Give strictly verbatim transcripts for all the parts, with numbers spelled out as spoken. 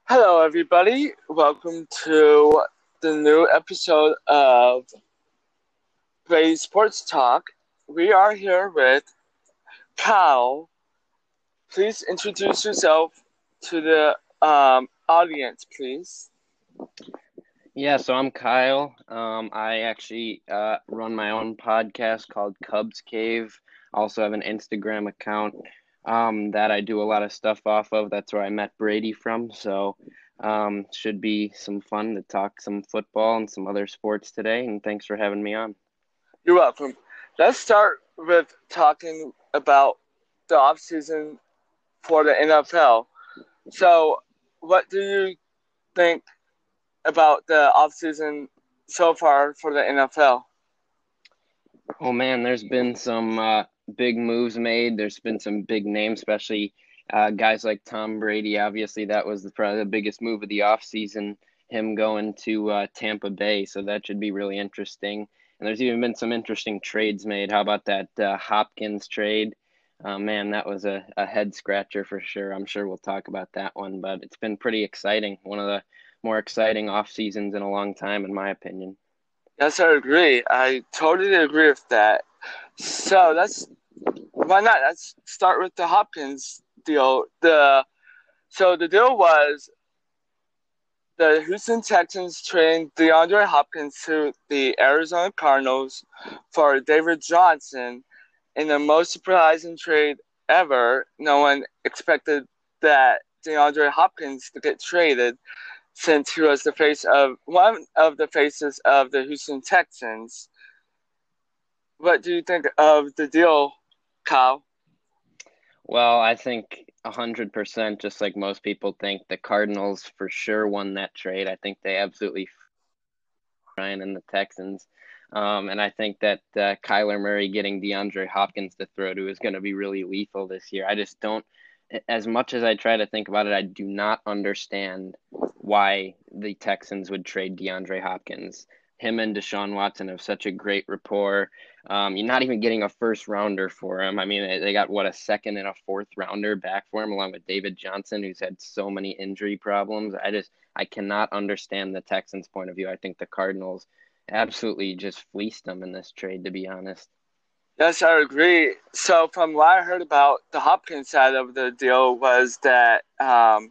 Hello, everybody. Welcome to the new episode of Brady Sports Talk. We are here with Kyle. Please introduce yourself to the um, audience, please. Yeah, so I'm Kyle. Um, I actually uh, run my own podcast called Cubs Cave. I also have an Instagram account um, that I do a lot of stuff off of. That's where I met Brady from. So um, should be some fun to talk some football and some other sports today. And thanks for having me on. You're welcome. Let's start with talking about the off season for the N F L. So, what do you think about the off season so far for the N F L? Oh man, there's been some uh, big moves made. There's been some big names, especially uh, guys like Tom Brady. Obviously, that was the, probably the biggest move of the offseason, him going to uh, Tampa Bay. So that should be really interesting. And there's even been some interesting trades made. How about that uh, Hopkins trade? Uh, man, that was a, a head scratcher for sure. I'm sure we'll talk about that one, but it's been pretty exciting. One of the more exciting off seasons in a long time, in my opinion. Yes, I agree. I totally agree with that. So let's why not? Let's start with the Hopkins deal. The so the deal was the Houston Texans traded DeAndre Hopkins to the Arizona Cardinals for David Johnson in the most surprising trade ever. No one expected that DeAndre Hopkins to get traded since he was the face of one of the faces of the Houston Texans. What do you think of the deal, Kyle? Well, I think a hundred percent, just like most people think, the Cardinals for sure won that trade. I think they absolutely Ryan and the Texans. Um, and I think that uh, Kyler Murray getting DeAndre Hopkins to throw to is going to be really lethal this year. I just don't, as much as I try to think about it, I do not understand why the Texans would trade DeAndre Hopkins. Him and Deshaun Watson have such a great rapport. Um, you're not even getting a first rounder for him. I mean, they got what, a second and a fourth rounder back for him, along with David Johnson, who's had so many injury problems. I just I cannot understand the Texans' point of view. I think the Cardinals absolutely just fleeced them in this trade, to be honest. Yes, I agree. So, from what I heard about the Hopkins side of the deal, was that um,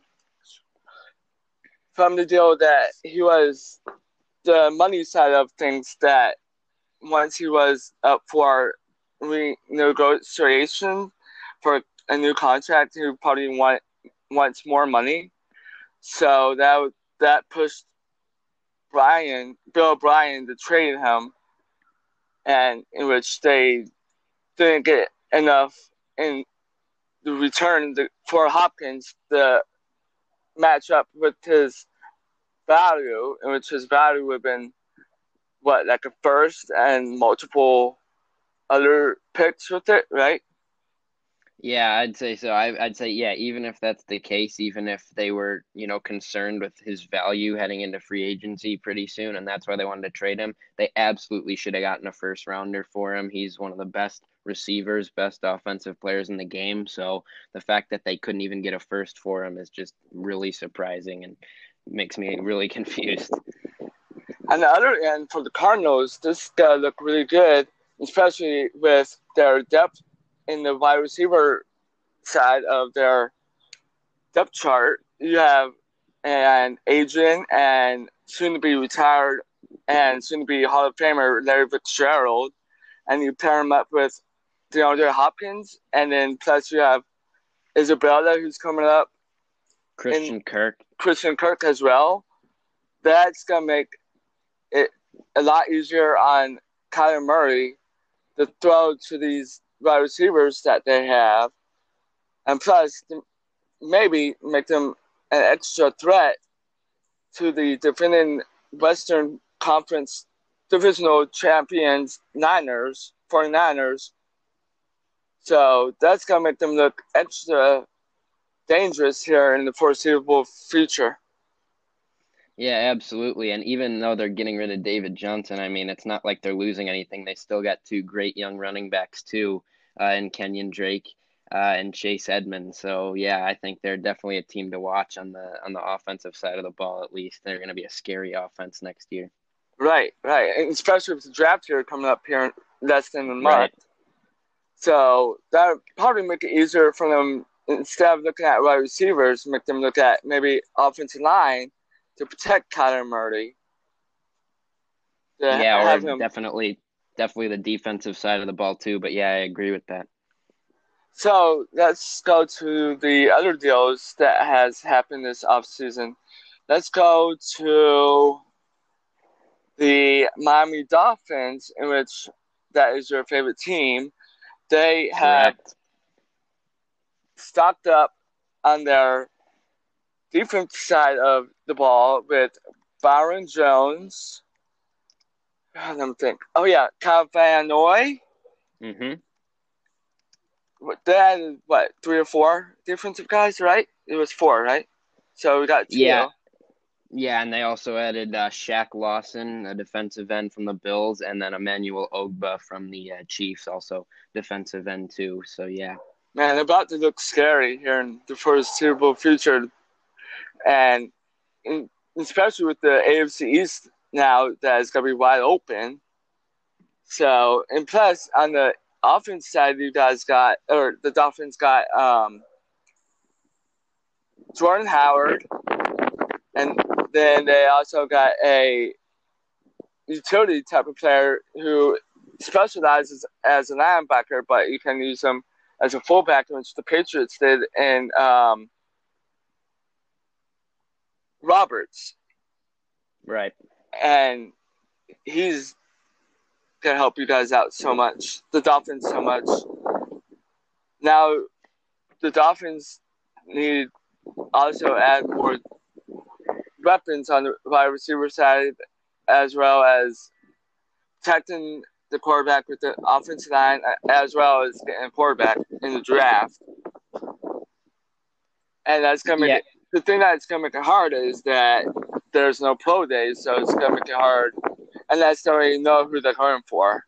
from the deal that he was the money side of things, that once he was up for renegotiation for a new contract, he would probably want wants more money. So that that pushed Brian, Bill O'Brien, to trade him, and in which they didn't get enough in the return for Hopkins to match up with his value, in which his value would have been what, like a first and multiple other picks with it, right? Yeah, I'd say so. I, I'd say, yeah, even if that's the case, even if they were, you know, concerned with his value heading into free agency pretty soon, and that's why they wanted to trade him, they absolutely should have gotten a first rounder for him. He's one of the best receivers, best offensive players in the game. So the fact that they couldn't even get a first for him is just really surprising and makes me really confused. On the other end, for the Cardinals, this guy look really good, especially with their depth in the wide receiver side of their depth chart. You have an Adrian and soon to be retired and soon to be Hall of Famer Larry Fitzgerald, and you pair him up with DeAndre Hopkins, and then plus you have Isabella, who's coming up, and Christian Kirk. Christian Kirk as well. That's gonna make it a lot easier on Kyler Murray to throw to these wide receivers that they have, and plus maybe make them an extra threat to the defending Western Conference divisional champions Niners, 49ers. So that's going to make them look extra dangerous here in the foreseeable future. Yeah, absolutely. And even though they're getting rid of David Johnson, I mean, it's not like they're losing anything. They still got two great young running backs too, uh, in Kenyon Drake. uh, and Chase Edmonds. So yeah, I think they're definitely a team to watch on the on the offensive side of the ball. At least they're going to be a scary offense next year. Right, right, and especially with the draft year coming up here in less than a month. Right. So that would probably make it easier for them, instead of looking at wide receivers, make them look at maybe offensive line to protect Kyler Murray. To Yeah, or have him. definitely, definitely the defensive side of the ball too. But yeah, I agree with that. So let's go to the other deals that has happened this offseason. Let's go to the Miami Dolphins, in which that is your favorite team. They have Correct. stocked up on their defense side of the ball with Byron Jones. Let me think. Oh, yeah, Kyle Van Noy. Mm-hmm. They had, what, three or four defensive guys, right? It was four, right? So we got two. Yeah. Yeah, and they also added uh, Shaq Lawson, a defensive end from the Bills, and then Emmanuel Ogba from the uh, Chiefs, also defensive end too. So yeah. Man, they're about to look scary here in the foreseeable future. And in, especially with the A F C East now that is going to be wide open. So, and plus, on the offense side, you guys got, or the Dolphins got um, Jordan Howard, and then they also got a utility type of player who specializes as a linebacker, but you can use him as a fullback, which the Patriots did, and um, Roberts. Right. And he's going to help you guys out so much, the Dolphins so much. Now, the Dolphins need also add more weapons on the wide receiver side, as well as protecting the quarterback with the offensive line, as well as getting a quarterback in the draft. And that's going to make Yeah. it, the thing that's going to make it hard is that there's no pro days, so it's going to make it hard unless they already know who they're going for.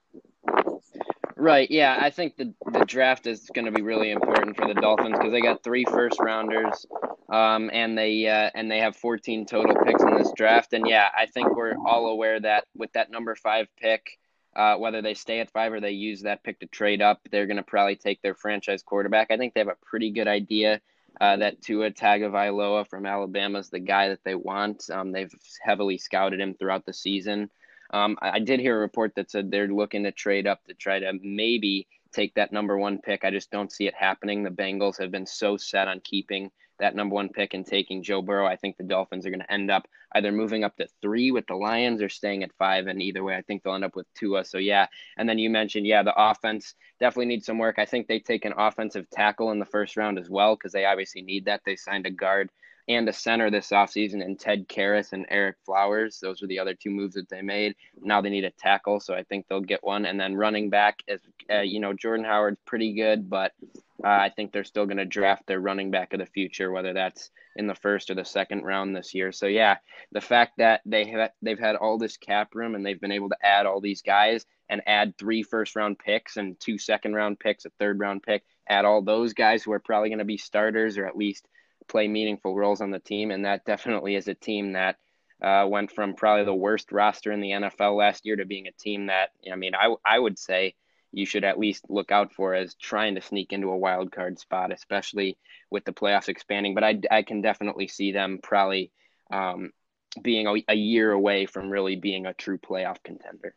Right, yeah, I think the the draft is going to be really important for the Dolphins because they got three first rounders, um, and they uh, and they have fourteen total picks in this draft. And yeah, I think we're all aware that with that number five pick, uh, whether they stay at five or they use that pick to trade up, they're going to probably take their franchise quarterback. I think they have a pretty good idea uh, that Tua Tagovailoa from Alabama is the guy that they want. Um, they've heavily scouted him throughout the season. Um, I did hear a report that said they're looking to trade up to try to maybe take that number one pick. I just don't see it happening. The Bengals have been so set on keeping that number one pick and taking Joe Burrow. I think the Dolphins are going to end up either moving up to three with the Lions or staying at five. And either way, I think they'll end up with Tua. So yeah. And then you mentioned, yeah, the offense definitely needs some work. I think they take an offensive tackle in the first round as well because they obviously need that. They signed a guard and a center this offseason in Ted Karras and Eric Flowers. Those were the other two moves that they made. Now they need a tackle, so I think they'll get one. And then running back, is, uh, you know, Jordan Howard's pretty good, but uh, I think they're still going to draft their running back of the future, whether that's in the first or the second round this year. So, yeah, the fact that they have, they've had all this cap room and they've been able to add all these guys and add three first-round picks and two second-round picks, a third-round pick, add all those guys who are probably going to be starters or at least play meaningful roles on the team. And that definitely is a team that uh, went from probably the worst roster in the N F L last year to being a team that, I mean, I, I would say you should at least look out for as trying to sneak into a wild card spot, especially with the playoffs expanding. But I, I can definitely see them probably um, being a, a year away from really being a true playoff contender.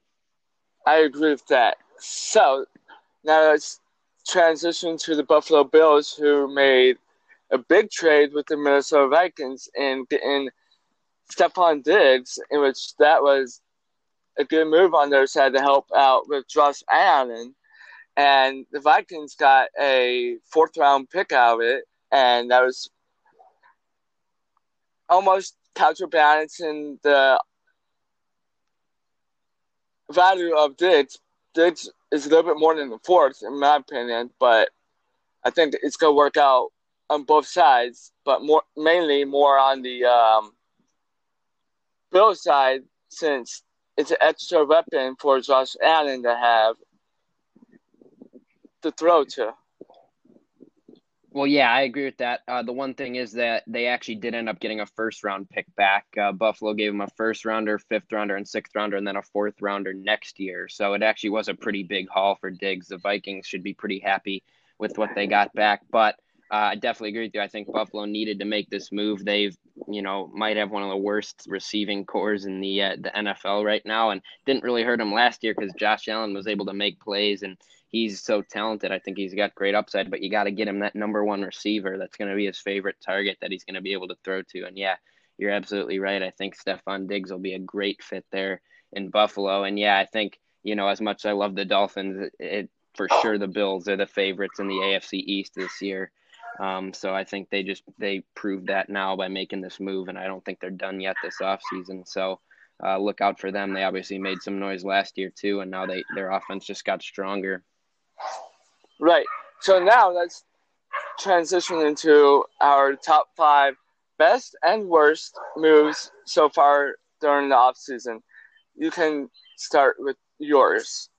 I agree with that. So now let's transition to the Buffalo Bills, who made a big trade with the Minnesota Vikings and getting Stephon Diggs, in which that was a good move on their side to help out with Josh Allen. And the Vikings got a fourth round pick out of it, and that was almost counterbalancing the value of Diggs. Diggs is a little bit more than the fourth, in my opinion, but I think it's going to work out on both sides, but more mainly more on the um, Bills side, since it's an extra weapon for Josh Allen to have to throw to. Well, yeah, I agree with that. Uh, the one thing is that they actually did end up getting a first round pick back. Uh, Buffalo gave them a first rounder, fifth rounder, and sixth rounder, and then a fourth rounder next year. So it actually was a pretty big haul for Diggs. The Vikings should be pretty happy with what they got back. But uh, I definitely agree with you. I think Buffalo needed to make this move. They've, you know, might have one of the worst receiving cores in the uh, the N F L right now, and didn't really hurt them last year because Josh Allen was able to make plays and he's so talented. I think he's got great upside, but you got to get him that number one receiver. That's going to be his favorite target that he's going to be able to throw to. And yeah, you're absolutely right. I think Stefon Diggs will be a great fit there in Buffalo. And yeah, I think, you know, as much as I love the Dolphins, it, it for sure the Bills are the favorites in the A F C East this year. Um, so I think they just they proved that now by making this move, and I don't think they're done yet this offseason. So uh, look out for them. They obviously made some noise last year too, and now they their offense just got stronger. Right. So now let's transition into our top five best and worst moves so far during the offseason. You can start with yours.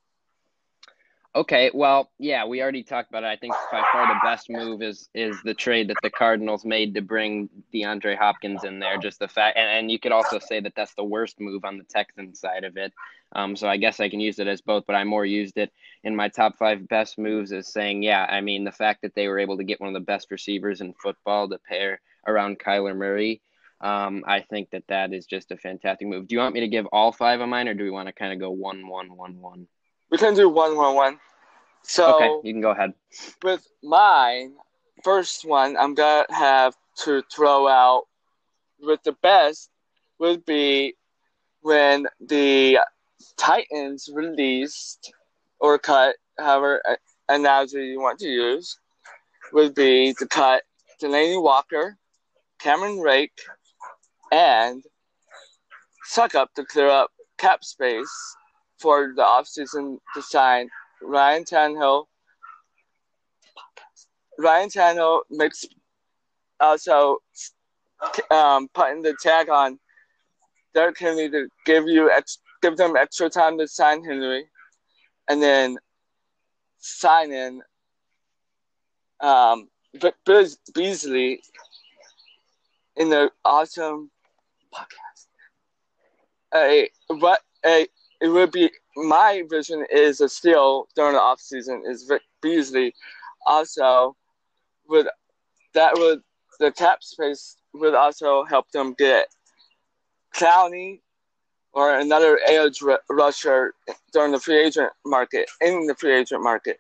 Okay, well, yeah, we already talked about it. I think by far the best move is is the trade that the Cardinals made to bring DeAndre Hopkins in there. Just the fact, and, and you could also say that that's the worst move on the Texans side of it. Um, so I guess I can use it as both, but I more used it in my top five best moves as saying, yeah, I mean the fact that they were able to get one of the best receivers in football to pair around Kyler Murray. Um, I think that that is just a fantastic move. Do you want me to give all five of mine, or do we want to kind of go one, one, one, one? We can do one, one, one. Okay, So you can go ahead. with mine, first one, I'm gonna have to throw out with the best would be when the Titans released or cut, however analogy you want to use, would be to cut Delaney Walker, Cameron Rake, and Suck Up to clear up cap space for the offseason to sign Ryan Tannehill. Ryan Tannehill makes also um, putting the tag on Derrick Henry to give you ex- give them extra time to sign Henry, and then sign in um, Be- Beasley in the awesome podcast. A what a it would be my vision is a steal during the off season is Vic Beasley. Also, would that would the cap space would also help them get Clowney or another edge rusher during the free agent market in the free agent market.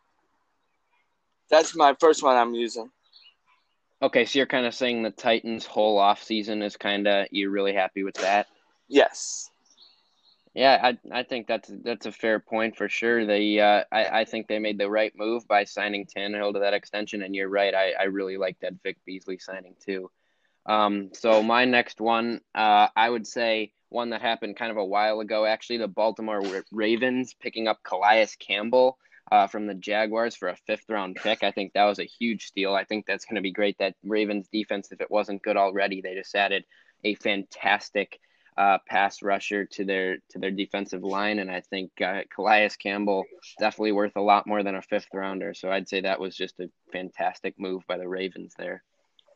That's my first one I'm using. Okay, so you're kind of saying the Titans' whole offseason is kind of you're really happy with that? Yes. Yeah, I I think that's that's a fair point for sure. They uh, I I think they made the right move by signing Tannehill to that extension, and you're right. I I really like that Vic Beasley signing too. Um, so my next one, uh, I would say one that happened kind of a while ago, actually, the Baltimore Ravens picking up Calais Campbell uh, from the Jaguars for a fifth round pick. I think that was a huge steal. I think that's going to be great. That Ravens defense, if it wasn't good already, they just added a fantastic uh, pass rusher to their to their defensive line, and I think uh, Calais Campbell definitely worth a lot more than a fifth rounder. So I'd say that was just a fantastic move by the Ravens there.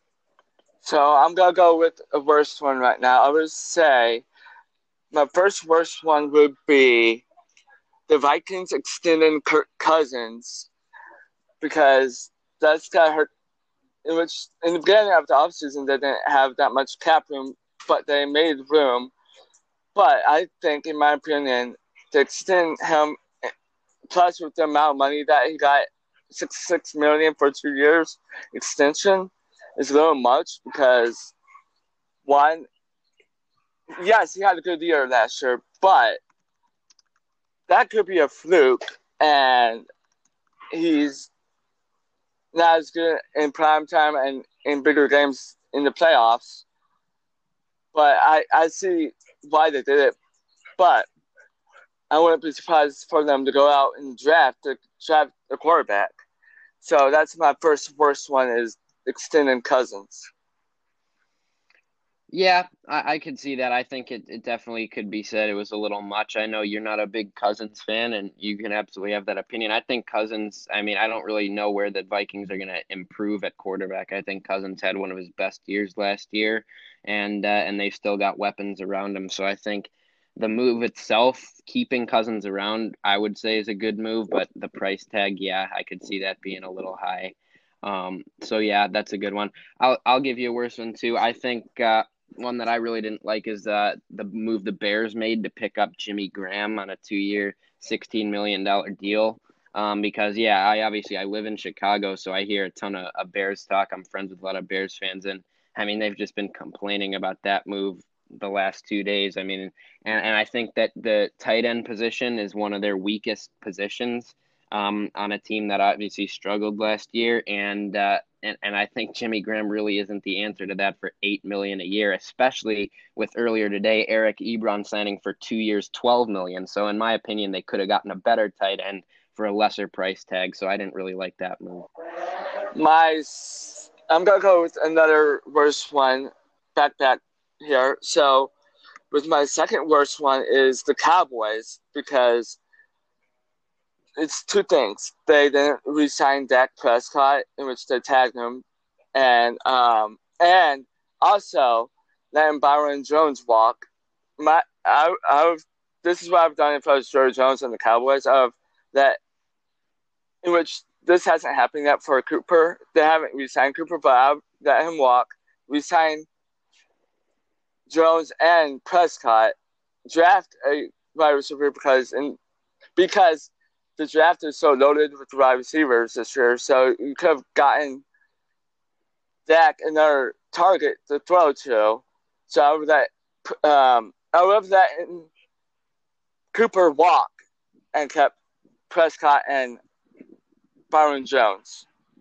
So I'm gonna go with a worst one right now. I would say my first worst one would be the Vikings extending Kirk Cousins because that's got hurt. In which in the beginning of the offseason they didn't have that much cap room, but they made room. But I think, in my opinion, to extend him, plus with the amount of money that he got, sixty-six million dollars for two years extension, is a little much because one, yes, he had a good year last year, but that could be a fluke, and he's not as good in prime time and in bigger games in the playoffs. But I, I see why they did it. But I wouldn't be surprised for them to go out and draft to draft a quarterback. So that's my first worst one is extending Cousins. Yeah, I, I could see that. I think it, it definitely could be said it was a little much. I know you're not a big Cousins fan, and you can absolutely have that opinion. I think Cousins, I mean, I don't really know where the Vikings are going to improve at quarterback. I think Cousins had one of his best years last year, and uh, and they've still got weapons around him. So I think the move itself, keeping Cousins around, I would say is a good move, but the price tag, yeah, I could see that being a little high. Um, so yeah, that's a good one. I'll I'll give you a worse one too. I think uh, one that I really didn't like is uh, the move the Bears made to pick up Jimmy Graham on a two-year, sixteen million dollar deal. Um, because yeah, I obviously I live in Chicago, so I hear a ton of, of Bears talk. I'm friends with a lot of Bears fans, and I mean they've just been complaining about that move the last two days. I mean, and and I think that the tight end position is one of their weakest positions um, on a team that obviously struggled last year, and uh, and and I think Jimmy Graham really isn't the answer to that for eight million a year, especially with earlier today Eric Ebron signing for two years, twelve million. So in my opinion, they could have gotten a better tight end for a lesser price tag. So I didn't really like that move. My, I'm gonna go with another worst one, back back here. So, with my second worst one is the Cowboys because it's two things. They didn't re-sign Dak Prescott, in which they tagged him, and um and also letting Byron Jones walk. My I I this is what I've done if I was Jerry Jones and the Cowboys of that in which this hasn't happened yet for Cooper. They haven't re-signed Cooper, but I'll let him walk. Re-sign Jones and Prescott. Draft a wide receiver because in because the draft is so loaded with wide receivers this year. So you could have gotten Dak another target to throw to. So I would let um, I would have let Cooper walk and kept Prescott and Byron Jones.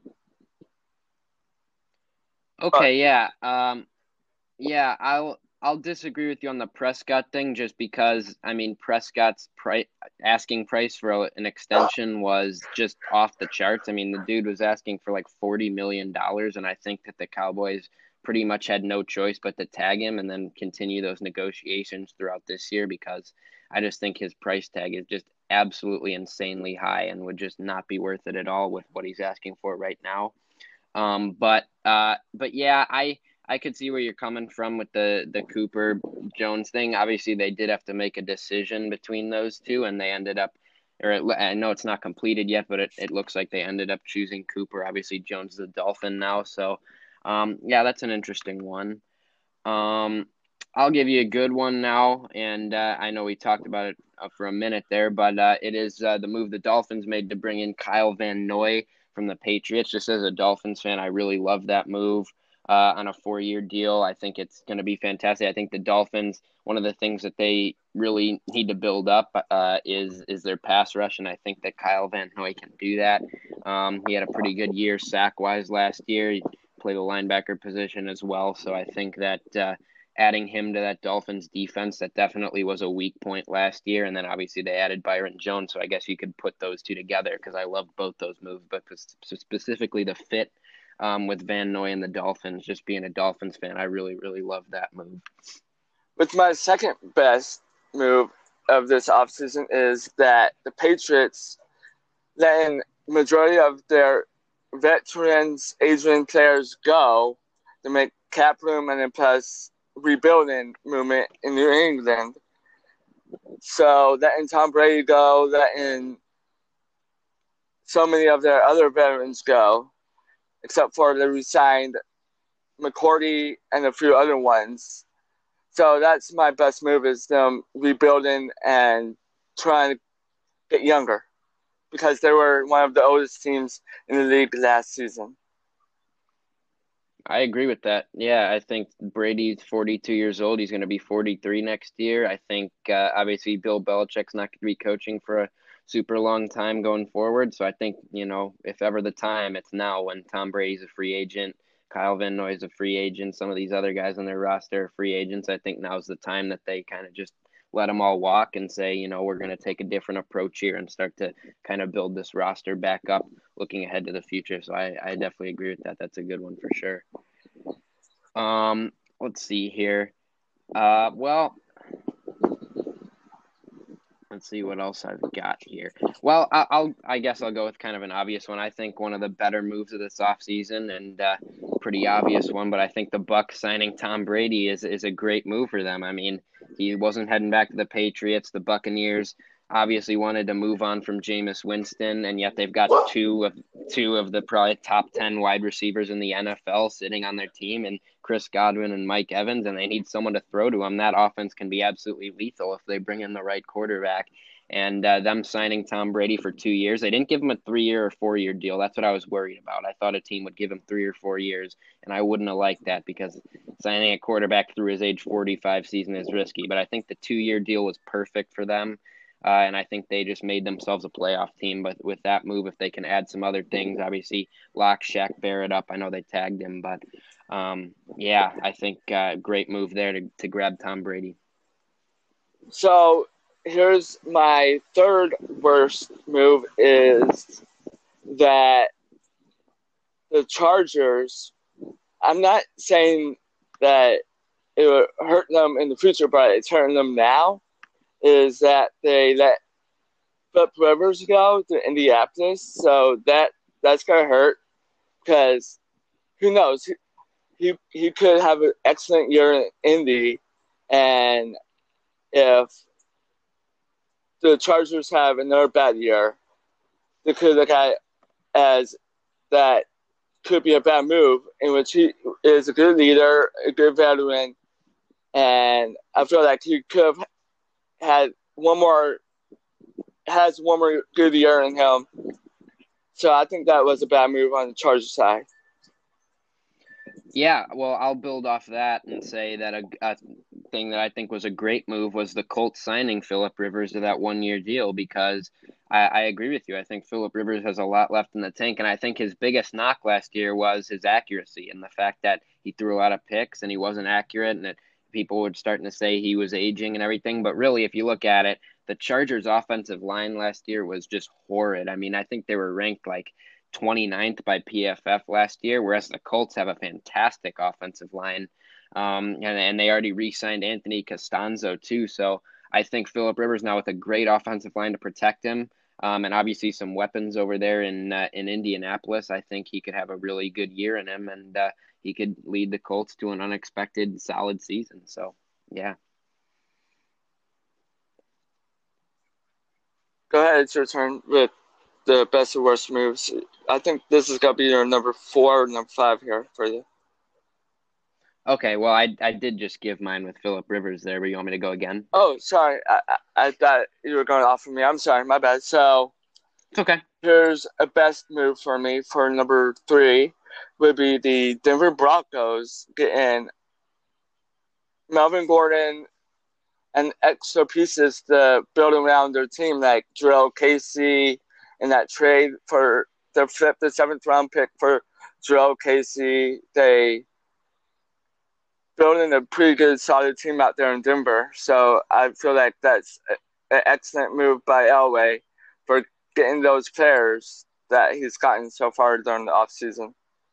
But Okay, yeah. Um, Yeah, I'll I'll disagree with you on the Prescott thing just because I mean Prescott's price asking price for a, an extension was just off the charts. I mean the dude was asking for like forty million dollars, and I think that the Cowboys pretty much had no choice but to tag him and then continue those negotiations throughout this year because I just think his price tag is just absolutely insanely high and would just not be worth it at all with what he's asking for right now. Um, but uh, but yeah, I I could see where you're coming from with the the Cooper Jones thing. Obviously, they did have to make a decision between those two, and they ended up, or it, I know it's not completed yet, but it, it looks like they ended up choosing Cooper. Obviously, Jones is a Dolphin now, so um, yeah, that's an interesting one. Um, I'll give you a good one now, and uh, I know we talked about it uh, for a minute there, but uh, it is uh, the move the Dolphins made to bring in Kyle Van Noy from the Patriots. Just as a Dolphins fan, I really love that move uh, on a four-year deal. I think it's going to be fantastic. I think the Dolphins, one of the things that they really need to build up uh, is is their pass rush, and I think that Kyle Van Noy can do that. Um, he had a pretty good year sack-wise last year. He play the linebacker position as well. So I think that uh, adding him to that Dolphins defense that definitely was a weak point last year, and then obviously they added Byron Jones. So I guess you could put those two together because I love both those moves, but specifically the fit um, with Van Noy and the Dolphins. Just being a Dolphins fan, I really really love that move. with my second best move of this offseason is that the Patriots letting majority of their veterans, Asian players go to make cap room and then plus rebuilding movement in New England. So letting Tom Brady go, letting so many of their other veterans go, except for the re-signed McCourty and a few other ones. So that's my best move is them rebuilding and trying to get younger because they were one of the oldest teams in the league last season. I agree with that. Yeah, I think Brady's forty-two years old. He's going to be forty-three next year. I think uh, obviously Bill Belichick's not going to be coaching for a super long time going forward. So I think, you know, if ever the time, it's now when Tom Brady's a free agent, Kyle Van Noy is a free agent, some of these other guys on their roster are free agents. I think now's the time that they kind of just let them all walk and say, you know, we're going to take a different approach here and start to kind of build this roster back up looking ahead to the future. So I, I definitely agree with that. That's a good one for sure. Um, let's see here. Uh, well, let's see what else I've got here. Well, I- I'll I guess I'll go with kind of an obvious one. I think one of the better moves of this offseason, and uh, pretty obvious one, but I think the Bucks signing Tom Brady is is a great move for them. I mean, he wasn't heading back to the Patriots. The Buccaneers obviously wanted to move on from Jameis Winston, and yet they've got two of two of the probably top ten wide receivers in the N F L sitting on their team, and Chris Godwin and Mike Evans, and they need someone to throw to them. That offense can be absolutely lethal if they bring in the right quarterback. And uh, them signing Tom Brady for two years, they didn't give him a three-year or four-year deal. That's what I was worried about. I thought a team would give him three or four years, and I wouldn't have liked that because signing a quarterback through his age forty-five season is risky. But I think the two-year deal was perfect for them. Uh, and I think they just made themselves a playoff team. But with that move, if they can add some other things, obviously lock Shaq Barrett up. I know they tagged him, but um, yeah, I think uh, great move there to, to grab Tom Brady. So here's my third worst move is that the Chargers, I'm not saying that it would hurt them in the future, but it's hurting them now, is that they let Philip Rivers go to Indianapolis. So that that's going to hurt because who knows? He, he, he could have an excellent year in Indy, and if the Chargers have another bad year, they could look at it as that could be a bad move, in which he is a good leader, a good veteran, and I feel like he could have had one more, has one more good year in him. So I think that was a bad move on the Chargers side. Yeah, well, I'll build off that and say that a, a thing that I think was a great move was the Colts signing Philip Rivers to that one-year deal because I, I agree with you. I think Philip Rivers has a lot left in the tank, and I think his biggest knock last year was his accuracy and the fact that he threw a lot of picks and he wasn't accurate, and that people were starting to say he was aging and everything. But really, if you look at it, the Chargers' offensive line last year was just horrid. I mean, I think they were ranked like twenty-ninth by P F F last year, whereas the Colts have a fantastic offensive line. Um, and, and they already re-signed Anthony Costanzo too. So I think Philip Rivers now with a great offensive line to protect him, um, and obviously some weapons over there in uh, in Indianapolis. I think he could have a really good year in him, and uh, he could lead the Colts to an unexpected solid season. So yeah. Go ahead, it's your turn with the best and worst moves. I think this is going to be your number four or number five here for you. Okay, well, I I did just give mine with Philip Rivers there, but you want me to go again? Oh, sorry. I, I, I thought you were going off of me. I'm sorry. My bad. So it's okay. Here's a best move for me for number three would be the Denver Broncos getting Melvin Gordon and extra pieces to build around their team, like Jurrell Casey in that trade for the fifth and seventh round pick for Jurrell Casey. They building a pretty good, solid team out there in Denver. So I feel like that's an excellent move by Elway for getting those players that he's gotten so far during the offseason.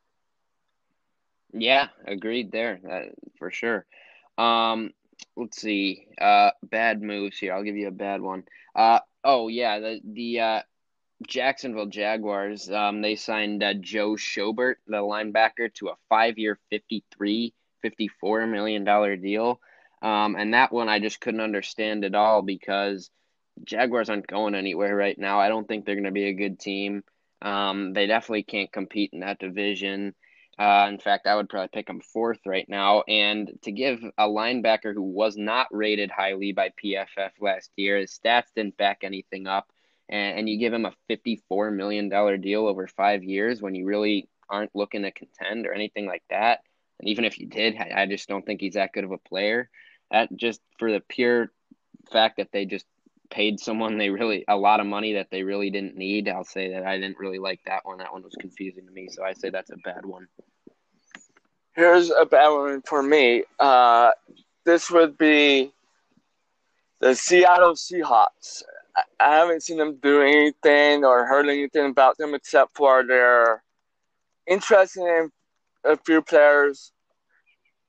Yeah, agreed there, uh, for sure. Um, let's see. Uh, bad moves here. I'll give you a bad one. Uh, oh yeah, the the uh, Jacksonville Jaguars. Um, they signed uh, Joe Schobert, the linebacker, to a five-year, fifty-three, fifty-four million dollar deal. Um, and that one I just couldn't understand at all because Jaguars aren't going anywhere right now. I don't think they're going to be a good team. Um, they definitely can't compete in that division. Uh, in fact, I would probably pick them fourth right now. And to give a linebacker who was not rated highly by P F F last year, his stats didn't back anything up, and, and you give him a fifty-four million dollar deal over five years when you really aren't looking to contend or anything like that. And even if you did, I, I just don't think he's that good of a player. That just for the pure fact that they just paid someone they really a lot of money that they really didn't need. I'll say that I didn't really like that one. That one was confusing to me, so I say that's a bad one. Here's a bad one for me. Uh, this would be the Seattle Seahawks. I, I haven't seen them do anything or heard anything about them except for their interest in a few players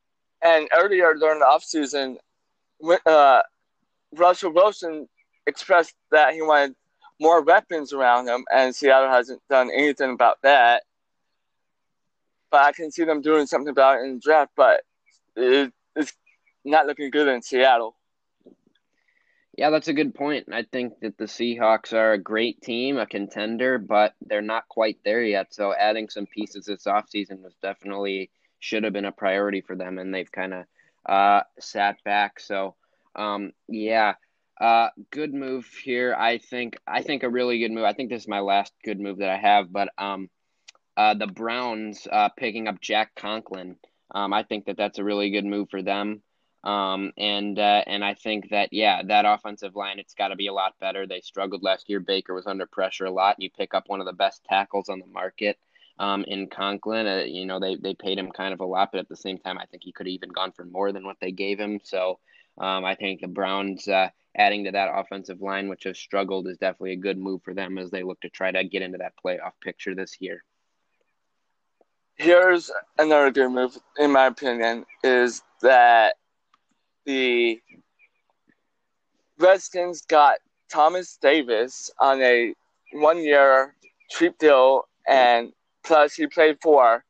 And earlier during the offseason, uh, Russell Wilson expressed that he wanted more weapons around him, and Seattle hasn't done anything about that. But I can see them doing something about it in the draft, but it, it's not looking good in Seattle. Yeah, that's a good point. I think that the Seahawks are a great team, a contender, but they're not quite there yet. So adding some pieces this offseason was definitely should have been a priority for them, and they've kind of uh, sat back. So, um, yeah, uh, good move here. I think I think a really good move. I think this is my last good move that I have, but um, uh, the Browns uh, picking up Jack Conklin. Um, I think that that's a really good move for them. Um, and uh, and I think that, yeah, that offensive line, it's got to be a lot better. They struggled last year. Baker was under pressure a lot. And you pick up one of the best tackles on the market um, in Conklin. Uh, you know, they, they paid him kind of a lot, but at the same time, I think he could have even gone for more than what they gave him. So um, I think the Browns uh, adding to that offensive line, which has struggled, is definitely a good move for them as they look to try to get into that playoff picture this year. Here's another good move, in my opinion, is that the Redskins got Thomas Davis on a one-year cheap deal, and plus he played for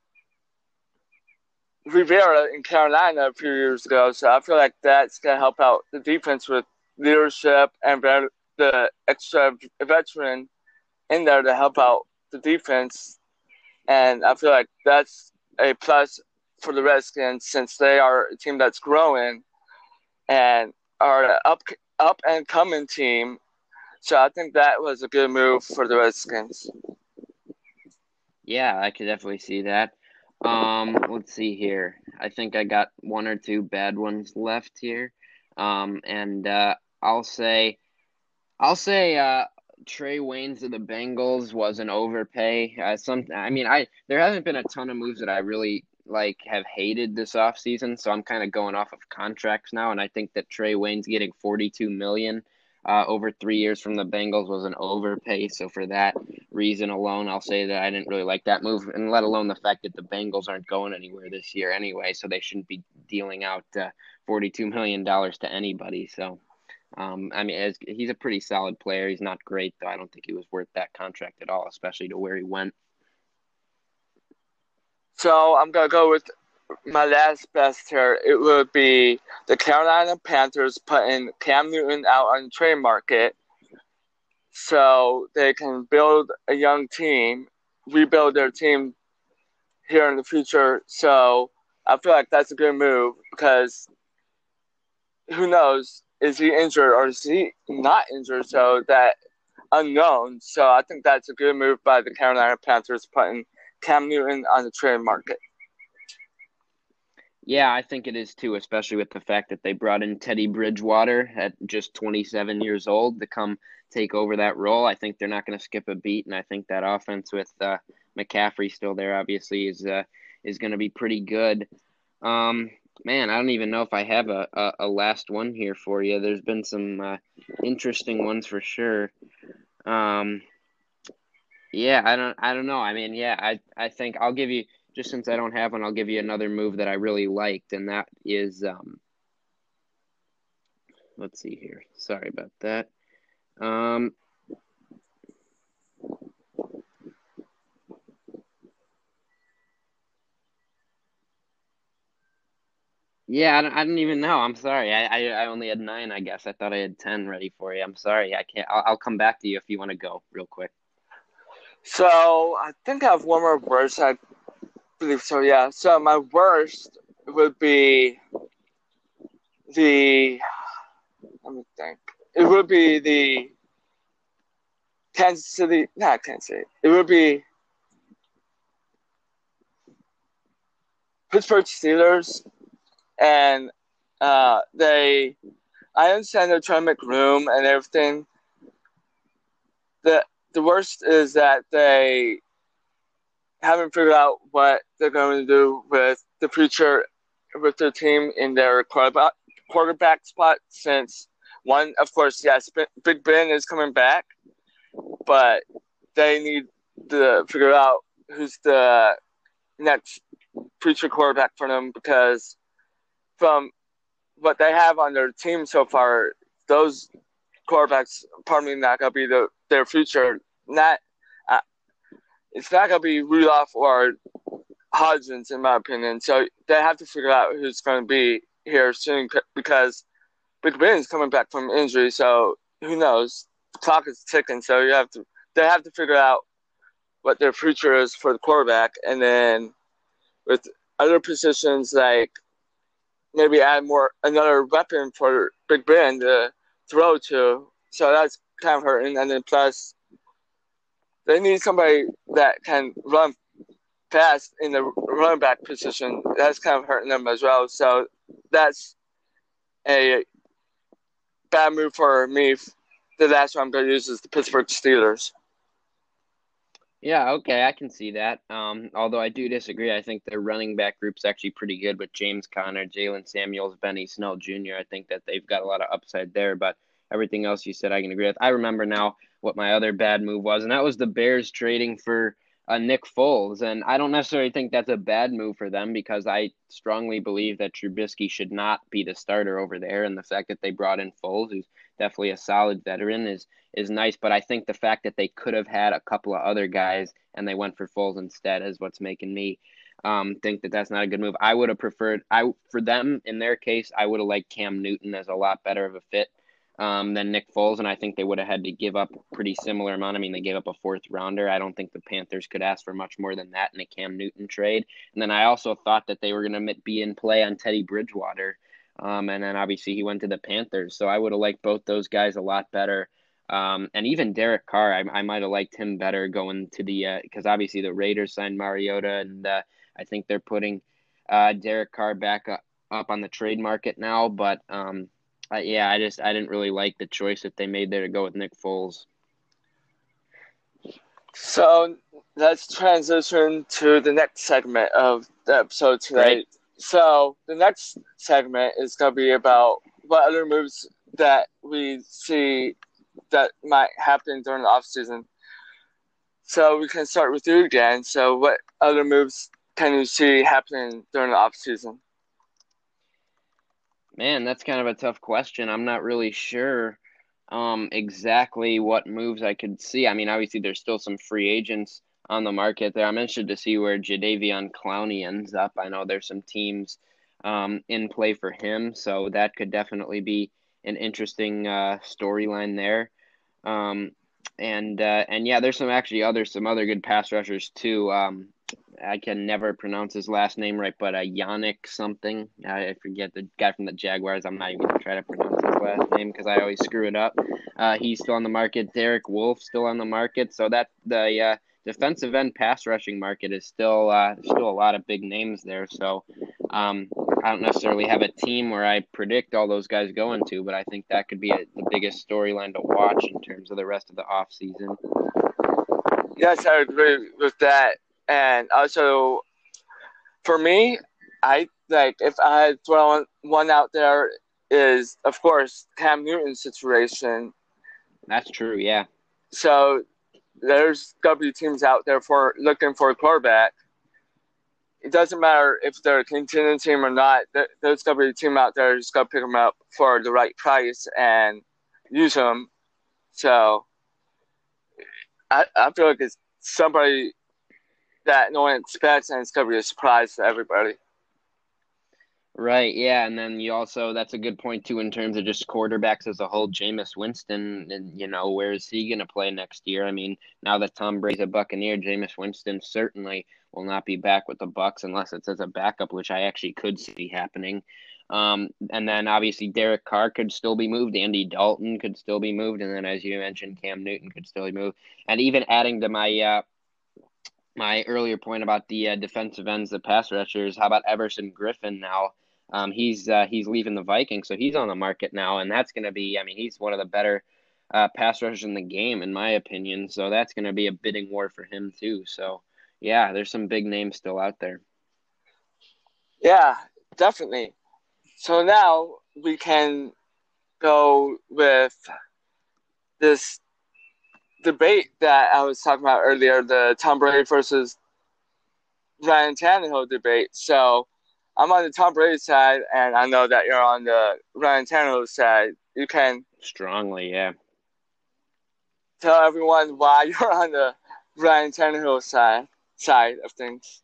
Rivera in Carolina a few years ago. So I feel like that's going to help out the defense with leadership and the extra veteran in there to help out the defense. And I feel like that's a plus for the Redskins since they are a team that's growing and are an up, up and coming team. So I think that was a good move for the Redskins. Yeah, I could definitely see that. Um, let's see here. I think I got one or two bad ones left here. Um, and uh, I'll say, I'll say, uh, Trey Waynes of the Bengals was an overpay. Uh, some, I mean, I there hasn't been a ton of moves that I really like have hated this offseason, so I'm kind of going off of contracts now, and I think that Trey Waynes getting forty-two million dollars uh, over three years from the Bengals was an overpay. So for that reason alone, I'll say that I didn't really like that move, and let alone the fact that the Bengals aren't going anywhere this year anyway, so they shouldn't be dealing out uh, forty-two million dollars to anybody. So. Um, I mean, as, he's a pretty solid player. He's not great, though. I don't think he was worth that contract at all, especially to where he went. So I'm going to go with my last best here. It would be the Carolina Panthers putting Cam Newton out on the trade market so they can build a young team, rebuild their team here in the future. So I feel like that's a good move because who knows? Is he injured or is he not injured? So that unknown. So I think that's a good move by the Carolina Panthers putting Cam Newton on the trade market. Yeah, I think it is too, especially with the fact that they brought in Teddy Bridgewater at just twenty-seven years old to come take over that role. I think they're not going to skip a beat, and I think that offense with uh, McCaffrey still there, obviously, is uh, is going to be pretty good. Um, Man, I don't even know if I have a, a, a last one here for you. There's been some uh, interesting ones for sure. Um, yeah, I don't I don't know. I mean, yeah, I I think I'll give you, just since I don't have one, I'll give you another move that I really liked, and that is um let's see here. Sorry about that. Um Yeah, I don't, I don't even know. I'm sorry. I, I, I only had nine, I guess. I thought I had ten ready for you. I'm sorry. I can't. I'll, I'll come back to you if you want to go real quick. So I think I have one more worst. I believe so, yeah. So my worst would be the, let me think. It would be the Kansas City, not Kansas City. It would be Pittsburgh Steelers. And uh, they, I understand they're trying to make room and everything. The the worst is that they haven't figured out what they're going to do with the future with their team in their quarterback quarterback spot. Since one, of course, yes, Big Ben is coming back, but they need to figure out who's the next future quarterback for them because from what they have on their team so far, those quarterbacks probably not gonna be the their future. Not, uh, it's not gonna be Rudolph or Hodgins, in my opinion. So they have to figure out who's going to be here soon because Big Ben's coming back from injury. So who knows? The clock is ticking. So you have to they have to figure out what their future is for the quarterback, and then with other positions like maybe add more another weapon for Big Ben to throw to. So that's kind of hurting. And then plus they need somebody that can run fast in the running back position. That's kind of hurting them as well. So that's a bad move for me. The last one I'm going to use is the Pittsburgh Steelers. Yeah, okay, I can see that. Um, although I do disagree. I think their running back group's actually pretty good with James Conner, Jalen Samuels, Benny Snell Junior I think that they've got a lot of upside there, but everything else you said I can agree with. I remember now what my other bad move was, and that was the Bears trading for uh, Nick Foles. And I don't necessarily think that's a bad move for them because I strongly believe that Trubisky should not be the starter over there, and the fact that they brought in Foles, who's definitely a solid veteran, is is nice, but I think the fact that they could have had a couple of other guys and they went for Foles instead is what's making me um, think that that's not a good move. I would have preferred, I for them in their case, I would have liked Cam Newton as a lot better of a fit um, than Nick Foles, and I think they would have had to give up a pretty similar amount. I mean, they gave up a fourth rounder. I don't think the Panthers could ask for much more than that in a Cam Newton trade. And then I also thought that they were going to be in play on Teddy Bridgewater, um, and then obviously he went to the Panthers. So I would have liked both those guys a lot better. Um, and even Derek Carr, I, I might have liked him better going to the because uh, obviously the Raiders signed Mariota, and uh, I think they're putting uh, Derek Carr back up, up on the trade market now. But um, I, yeah, I just I didn't really like the choice that they made there to go with Nick Foles. So let's transition to the next segment of the episode today. Right. So the next segment is going to be about what other moves that we see that might happen during the off season. So we can start with you again. So what other moves can you see happening during the off season? Man, that's kind of a tough question. I'm not really sure um, exactly what moves I could see. I mean, obviously there's still some free agents on the market there. I'm interested to see where Jadeveon Clowney ends up. I know there's some teams um, in play for him, so that could definitely be an interesting uh, storyline there. Um, and uh, and yeah, there's some actually other some other good pass rushers too. Um, I can never pronounce his last name right, but uh, Yannick something. I forget the guy from the Jaguars. I'm not even gonna try to pronounce his last name because I always screw it up. Uh, he's still on the market. Derek Wolfe still on the market. So that the uh, defensive end pass rushing market is still uh, still a lot of big names there. So um, I don't necessarily have a team where I predict all those guys going to, but I think that could be a, the biggest storyline to watch in terms of the rest of the off season. Yes, I agree with that. And also, for me, I like if I had thrown one out there is, of course, Cam Newton's situation. That's true, yeah. So there's W teams out there for looking for a quarterback. It doesn't matter if they're a contending team or not. There's going to be a team out there who's going to pick them up for the right price and use them. So I, I feel like it's somebody that no one expects, and it's going to be a surprise to everybody. Right, yeah, and then you also, that's a good point, too, in terms of just quarterbacks as a whole. Jameis Winston, and, you know, where is he going to play next year? I mean, now that Tom Brady's a Buccaneer, Jameis Winston certainly will not be back with the Bucs unless it's as a backup, which I actually could see happening. Um, and then, obviously, Derek Carr could still be moved. Andy Dalton could still be moved. And then, as you mentioned, Cam Newton could still be moved. And even adding to my uh, my earlier point about the uh, defensive ends, the pass rushers, how about Everson Griffin now? Um, he's uh, he's leaving the Vikings, so he's on the market now, and that's going to be, I mean, he's one of the better uh, pass rushers in the game, in my opinion, so that's going to be a bidding war for him, too. So, yeah, there's some big names still out there. Yeah, definitely. So now we can go with this debate that I was talking about earlier, the Tom Brady versus Ryan Tannehill debate. So I'm on the Tom Brady side, and I know that you're on the Ryan Tannehill side. You can Strongly, yeah. tell everyone why you're on the Ryan Tannehill side side of things.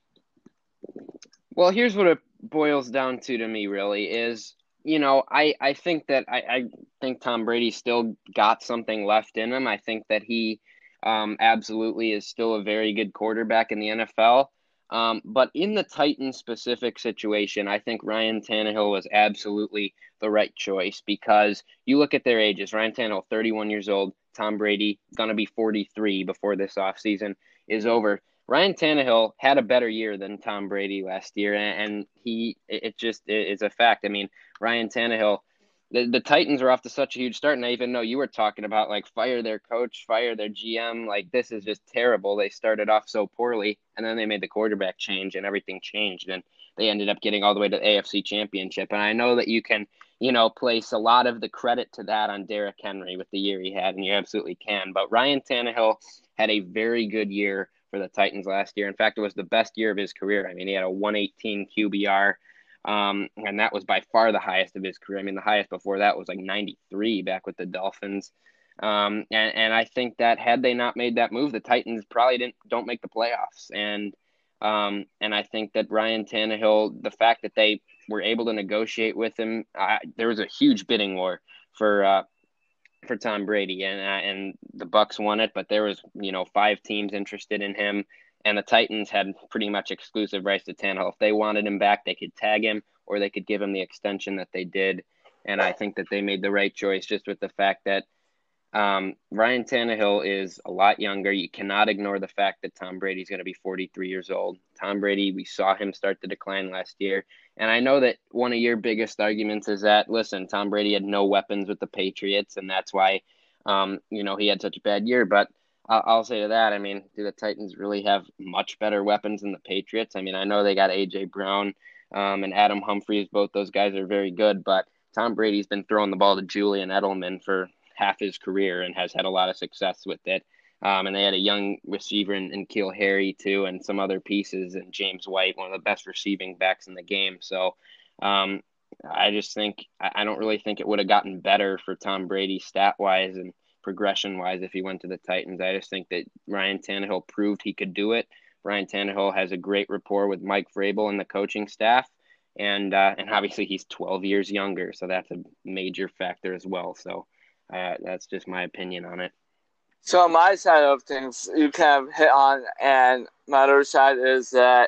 Well, here's what it boils down to to me, really, is, you know, I, I think that I, I think Tom Brady still got something left in him. I think that he um, absolutely is still a very good quarterback in the N F L. Um, but in the Titans specific situation, I think Ryan Tannehill was absolutely the right choice because you look at their ages. Ryan Tannehill, thirty-one years old. Tom Brady, going to be forty-three before this offseason is over. Ryan Tannehill had a better year than Tom Brady last year, and he it just is a fact. I mean, Ryan Tannehill, the, the Titans are off to such a huge start, and I even know you were talking about like fire their coach, fire their G M. Like this is just terrible. They started off so poorly, and then they made the quarterback change, and everything changed, and they ended up getting all the way to the A F C Championship. And I know that you can, you know, place a lot of the credit to that on Derrick Henry with the year he had, and you absolutely can. But Ryan Tannehill had a very good year for the Titans last year. In fact, it was the best year of his career. I mean, he had a one eighteen Q B R, um, and that was by far the highest of his career. I mean, the highest before that was like ninety-three back with the Dolphins. Um, and, and I think that had they not made that move, the Titans probably didn't don't make the playoffs. And um, and I think that Ryan Tannehill, the fact that they were able to negotiate with him, I, there was a huge bidding war for uh, for Tom Brady, and uh, and the Bucks won it, but there was, you know, five teams interested in him, and the Titans had pretty much exclusive rights to Tannehill. If they wanted him back, they could tag him, or they could give him the extension that they did, and I think that they made the right choice just with the fact that um, Ryan Tannehill is a lot younger. You cannot ignore the fact that Tom Brady's going to be forty-three years old. Tom Brady, we saw him start to decline last year. And I know that one of your biggest arguments is that, listen, Tom Brady had no weapons with the Patriots, and that's why, um, you know, he had such a bad year. But I'll, I'll say to that, I mean, do the Titans really have much better weapons than the Patriots? I mean, I know they got A J. Brown um, and Adam Humphries. Both those guys are very good, but Tom Brady's been throwing the ball to Julian Edelman for half his career and has had a lot of success with it. Um, and they had a young receiver in, in Keel Harry, too, and some other pieces, and James White, one of the best receiving backs in the game. So um, I just think – I don't really think it would have gotten better for Tom Brady stat-wise and progression-wise if he went to the Titans. I just think that Ryan Tannehill proved he could do it. Ryan Tannehill has a great rapport with Mike Vrabel and the coaching staff. And uh, and obviously he's twelve years younger, so that's a major factor as well. So uh, that's just my opinion on it. So on my side of things, you kind of hit on, and my other side is that,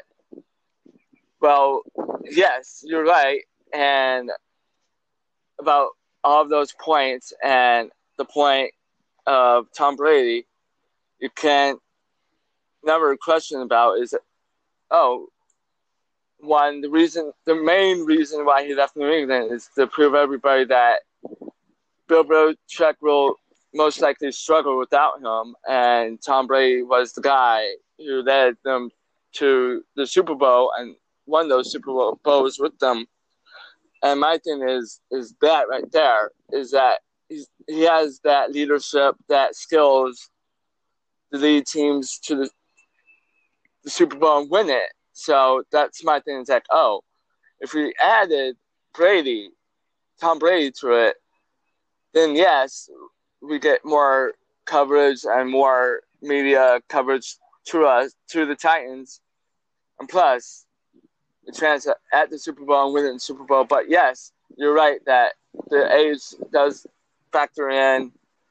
well, yes, you're right, and about all of those points, and the point of Tom Brady, you can't never question about is, oh, one, the reason, the main reason why he left New England is to prove everybody that Bill Belichick will most likely struggle without him, and Tom Brady was the guy who led them to the Super Bowl and won those Super Bowls with them. And my thing is is that right there is that he's, he has that leadership, that skills to lead teams to the, the Super Bowl and win it. So that's my thing. It's like, oh, if we added Brady, Tom Brady to it, then yes, we get more coverage and more media coverage to us, to the Titans. And plus, the chance at the Super Bowl and winning the Super Bowl. But yes, you're right that the age does factor in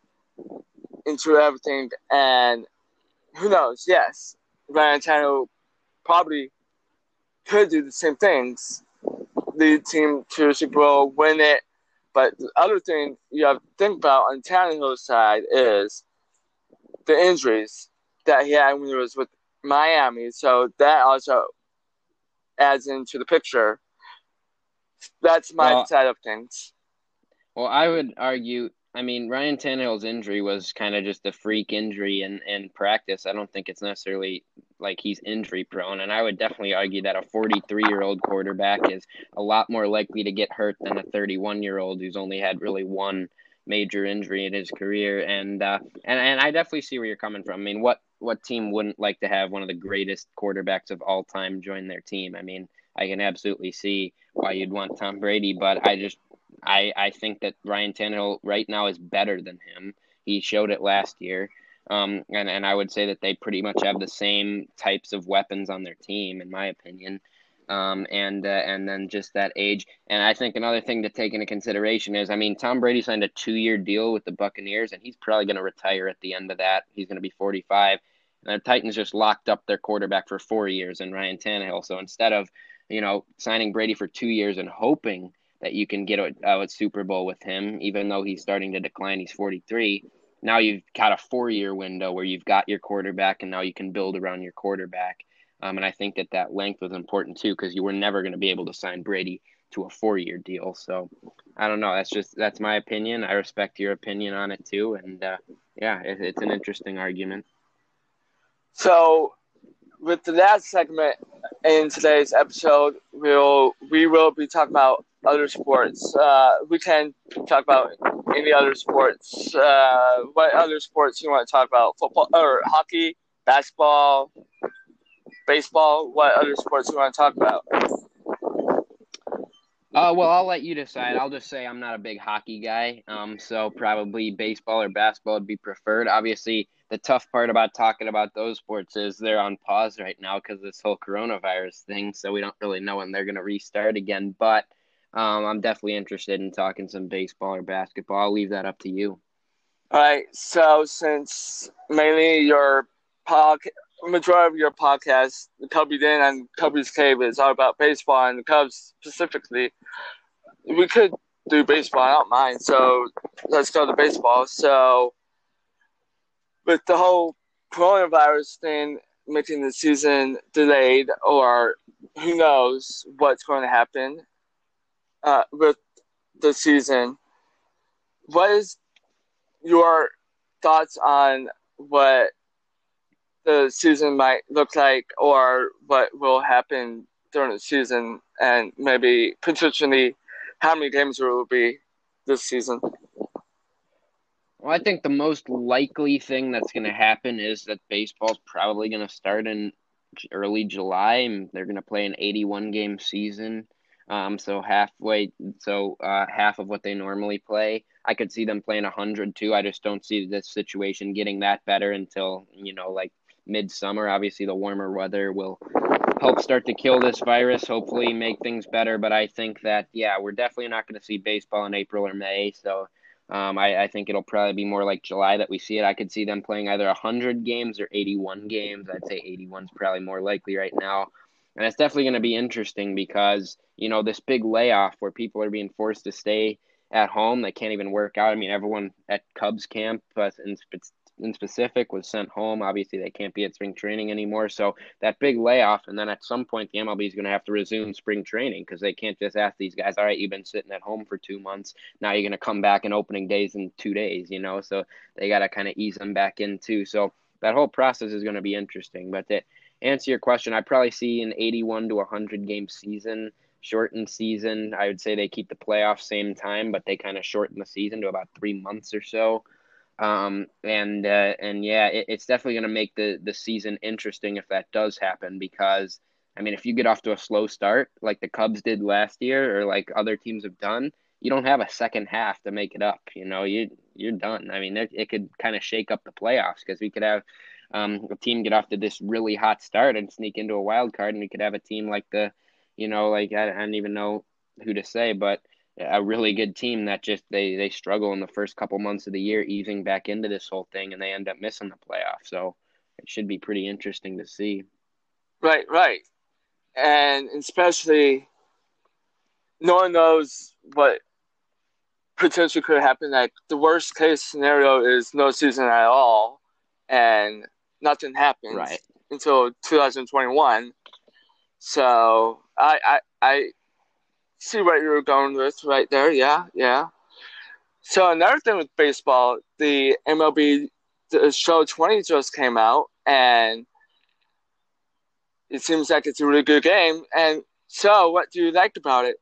into everything. And who knows? Yes, Ryan Tannehill probably could do the same things, lead the team to the Super Bowl, win it. But the other thing you have to think about on Tannehill's side is the injuries that he had when he was with Miami. So that also adds into the picture. That's my Well, side of things. Well, I would argue, I mean, Ryan Tannehill's injury was kind of just a freak injury in, in practice. I don't think it's necessarily like he's injury prone. And I would definitely argue that a forty-three-year-old quarterback is a lot more likely to get hurt than a thirty-one-year-old who's only had really one major injury in his career. And uh, and and I definitely see where you're coming from. I mean, what what team wouldn't like to have one of the greatest quarterbacks of all time join their team? I mean, I can absolutely see why you'd want Tom Brady. But I just I I think that Ryan Tannehill right now is better than him. He showed it last year. Um, and, and I would say that they pretty much have the same types of weapons on their team, in my opinion. Um, and uh, and then just that age. And I think another thing to take into consideration is, I mean, Tom Brady signed a two-year deal with the Buccaneers, and he's probably going to retire at the end of that. He's going to be forty-five. And the Titans just locked up their quarterback for four years in Ryan Tannehill. So instead of, you know, signing Brady for two years and hoping that you can get a, a Super Bowl with him, even though he's starting to decline, he's forty-three. Now you've got a four-year window where you've got your quarterback, and now you can build around your quarterback. Um, and I think that that length was important too, because you were never going to be able to sign Brady to a four-year deal. So I don't know. That's just that's my opinion. I respect your opinion on it too, and uh, yeah, it, it's an interesting argument. So, with the last segment in today's episode, we'll we will be talking about other sports. Uh, we can talk about any other sports. Uh, what other sports you want to talk about? Football or hockey, basketball, baseball? What other sports you want to talk about? Uh, well, I'll let you decide. I'll just say I'm not a big hockey guy, um, so probably baseball or basketball would be preferred. Obviously, the tough part about talking about those sports is they're on pause right now because of this whole coronavirus thing, so we don't really know when they're going to restart again. But um, I'm definitely interested in talking some baseball or basketball. I'll leave that up to you. All right. So, since mainly your pod, majority of your podcast, the Cubby Den and Cubby's Cave, is all about baseball and the Cubs specifically, we could do baseball. I don't mind. So let's go to baseball. So with the whole coronavirus thing making the season delayed, or who knows what's going to happen uh, with the season, what is your thoughts on what the season might look like, or what will happen during the season, and maybe potentially how many games there will be this season? Well, I think the most likely thing that's going to happen is that baseball's probably going to start in early July, and they're going to play an eighty-one game season. Um, so halfway, so uh, half of what they normally play. I could see them playing one hundred too. I just don't see this situation getting that better until, you know, like midsummer. Obviously, the warmer weather will help start to kill this virus, hopefully make things better. But I think that, yeah, we're definitely not going to see baseball in April or May. So um, I, I think it'll probably be more like July that we see it. I could see them playing either one hundred games or eighty-one games. I'd say eighty-one is probably more likely right now. And it's definitely going to be interesting because, you know, this big layoff where people are being forced to stay at home, they can't even work out. I mean, everyone at Cubs camp uh, in, in specific was sent home. Obviously, they can't be at spring training anymore. So that big layoff, and then at some point, the M L B is going to have to resume spring training because they can't just ask these guys, all right, you've been sitting at home for two months. Now you're going to come back in opening days in two days, you know? So they got to kind of ease them back in too. So that whole process is going to be interesting. But to answer your question, I probably see an eighty-one to one hundred game season, shortened season. I would say they keep the playoffs same time, but they kind of shorten the season to about three months or so. Um, and uh, and yeah, it, it's definitely going to make the, the season interesting if that does happen because, I mean, if you get off to a slow start like the Cubs did last year or like other teams have done, you don't have a second half to make it up. You know, you, you're done. I mean, it, it could kind of shake up the playoffs because we could have um, a team get off to this really hot start and sneak into a wild card, and we could have a team like the, you know, like I, I don't even know who to say, but a really good team that just they they struggle in the first couple months of the year easing back into this whole thing, and they end up missing the playoffs. So it should be pretty interesting to see. Right, right, and especially no one knows what potentially could happen. Like the worst case scenario is no season at all, and nothing happens right. until two thousand twenty-one. So I, I I see what you were going with right there. Yeah, yeah. So another thing with baseball, the M L B the Show twenty just came out, and it seems like it's a really good game. And so, what do you like about it?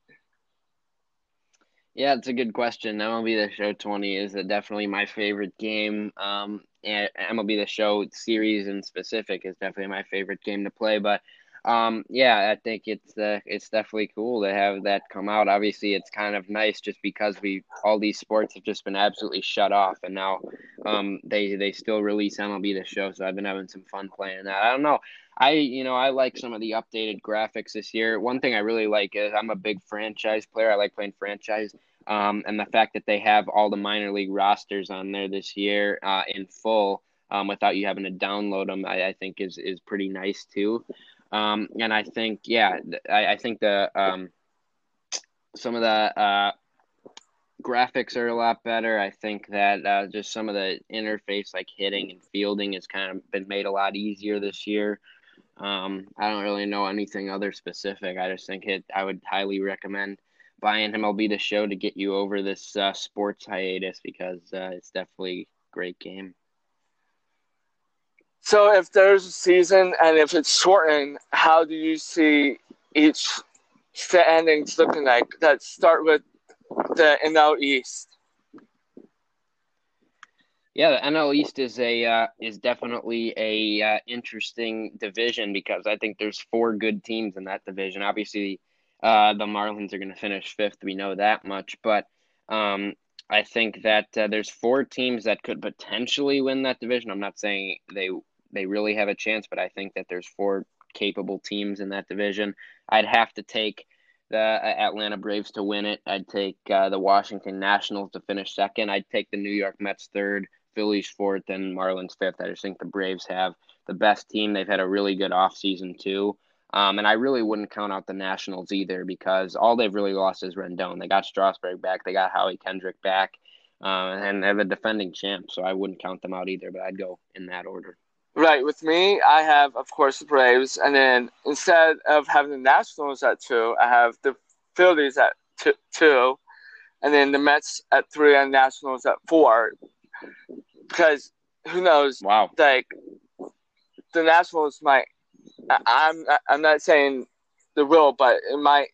Yeah, it's a good question. M L B The Show twenty is definitely my favorite game. Um, and M L B The Show series in specific is definitely my favorite game to play. But Um, yeah, I think it's uh, it's definitely cool to have that come out. Obviously, it's kind of nice just because we all these sports have just been absolutely shut off, and now um they they still release M L B The Show. So I've been having some fun playing that. I don't know. I you know I like some of the updated graphics this year. One thing I really like is I'm a big franchise player. I like playing franchise. Um, and the fact that they have all the minor league rosters on there this year uh, in full um, without you having to download them, I, I think is is pretty nice too. Um, and I think, yeah, I, I think the um, some of the uh, graphics are a lot better. I think that uh, just some of the interface, like hitting and fielding, has kind of been made a lot easier this year. Um, I don't really know anything other specific. I just think it. I would highly recommend buying M L B The Show to get you over this uh, sports hiatus because uh, it's definitely a great game. So if there's a season and if it's shortened, how do you see each standings looking like? Let's start with the N L East. Yeah, the N L East is a uh, is definitely a uh, interesting division because I think there's four good teams in that division. Obviously, uh, the Marlins are going to finish fifth. We know that much, but um, I think that uh, there's four teams that could potentially win that division. I'm not saying they they really have a chance, but I think that there's four capable teams in that division. I'd have to take the Atlanta Braves to win it. I'd take uh, the Washington Nationals to finish second. I'd take the New York Mets third. Phillies fourth, and Marlins fifth. I just think the Braves have the best team. They've had a really good offseason, too. Um, and I really wouldn't count out the Nationals either because all they've really lost is Rendon. They got Strasburg back. They got Howie Kendrick back. Uh, and they're the defending champ, so I wouldn't count them out either, but I'd go in that order. Right, with me, I have, of course, the Braves, and then instead of having the Nationals at two, I have the Phillies at two, two and then the Mets at three and Nationals at four. Because who knows? Wow. Like the Nationals might. I, I'm I'm not saying they will, but it might.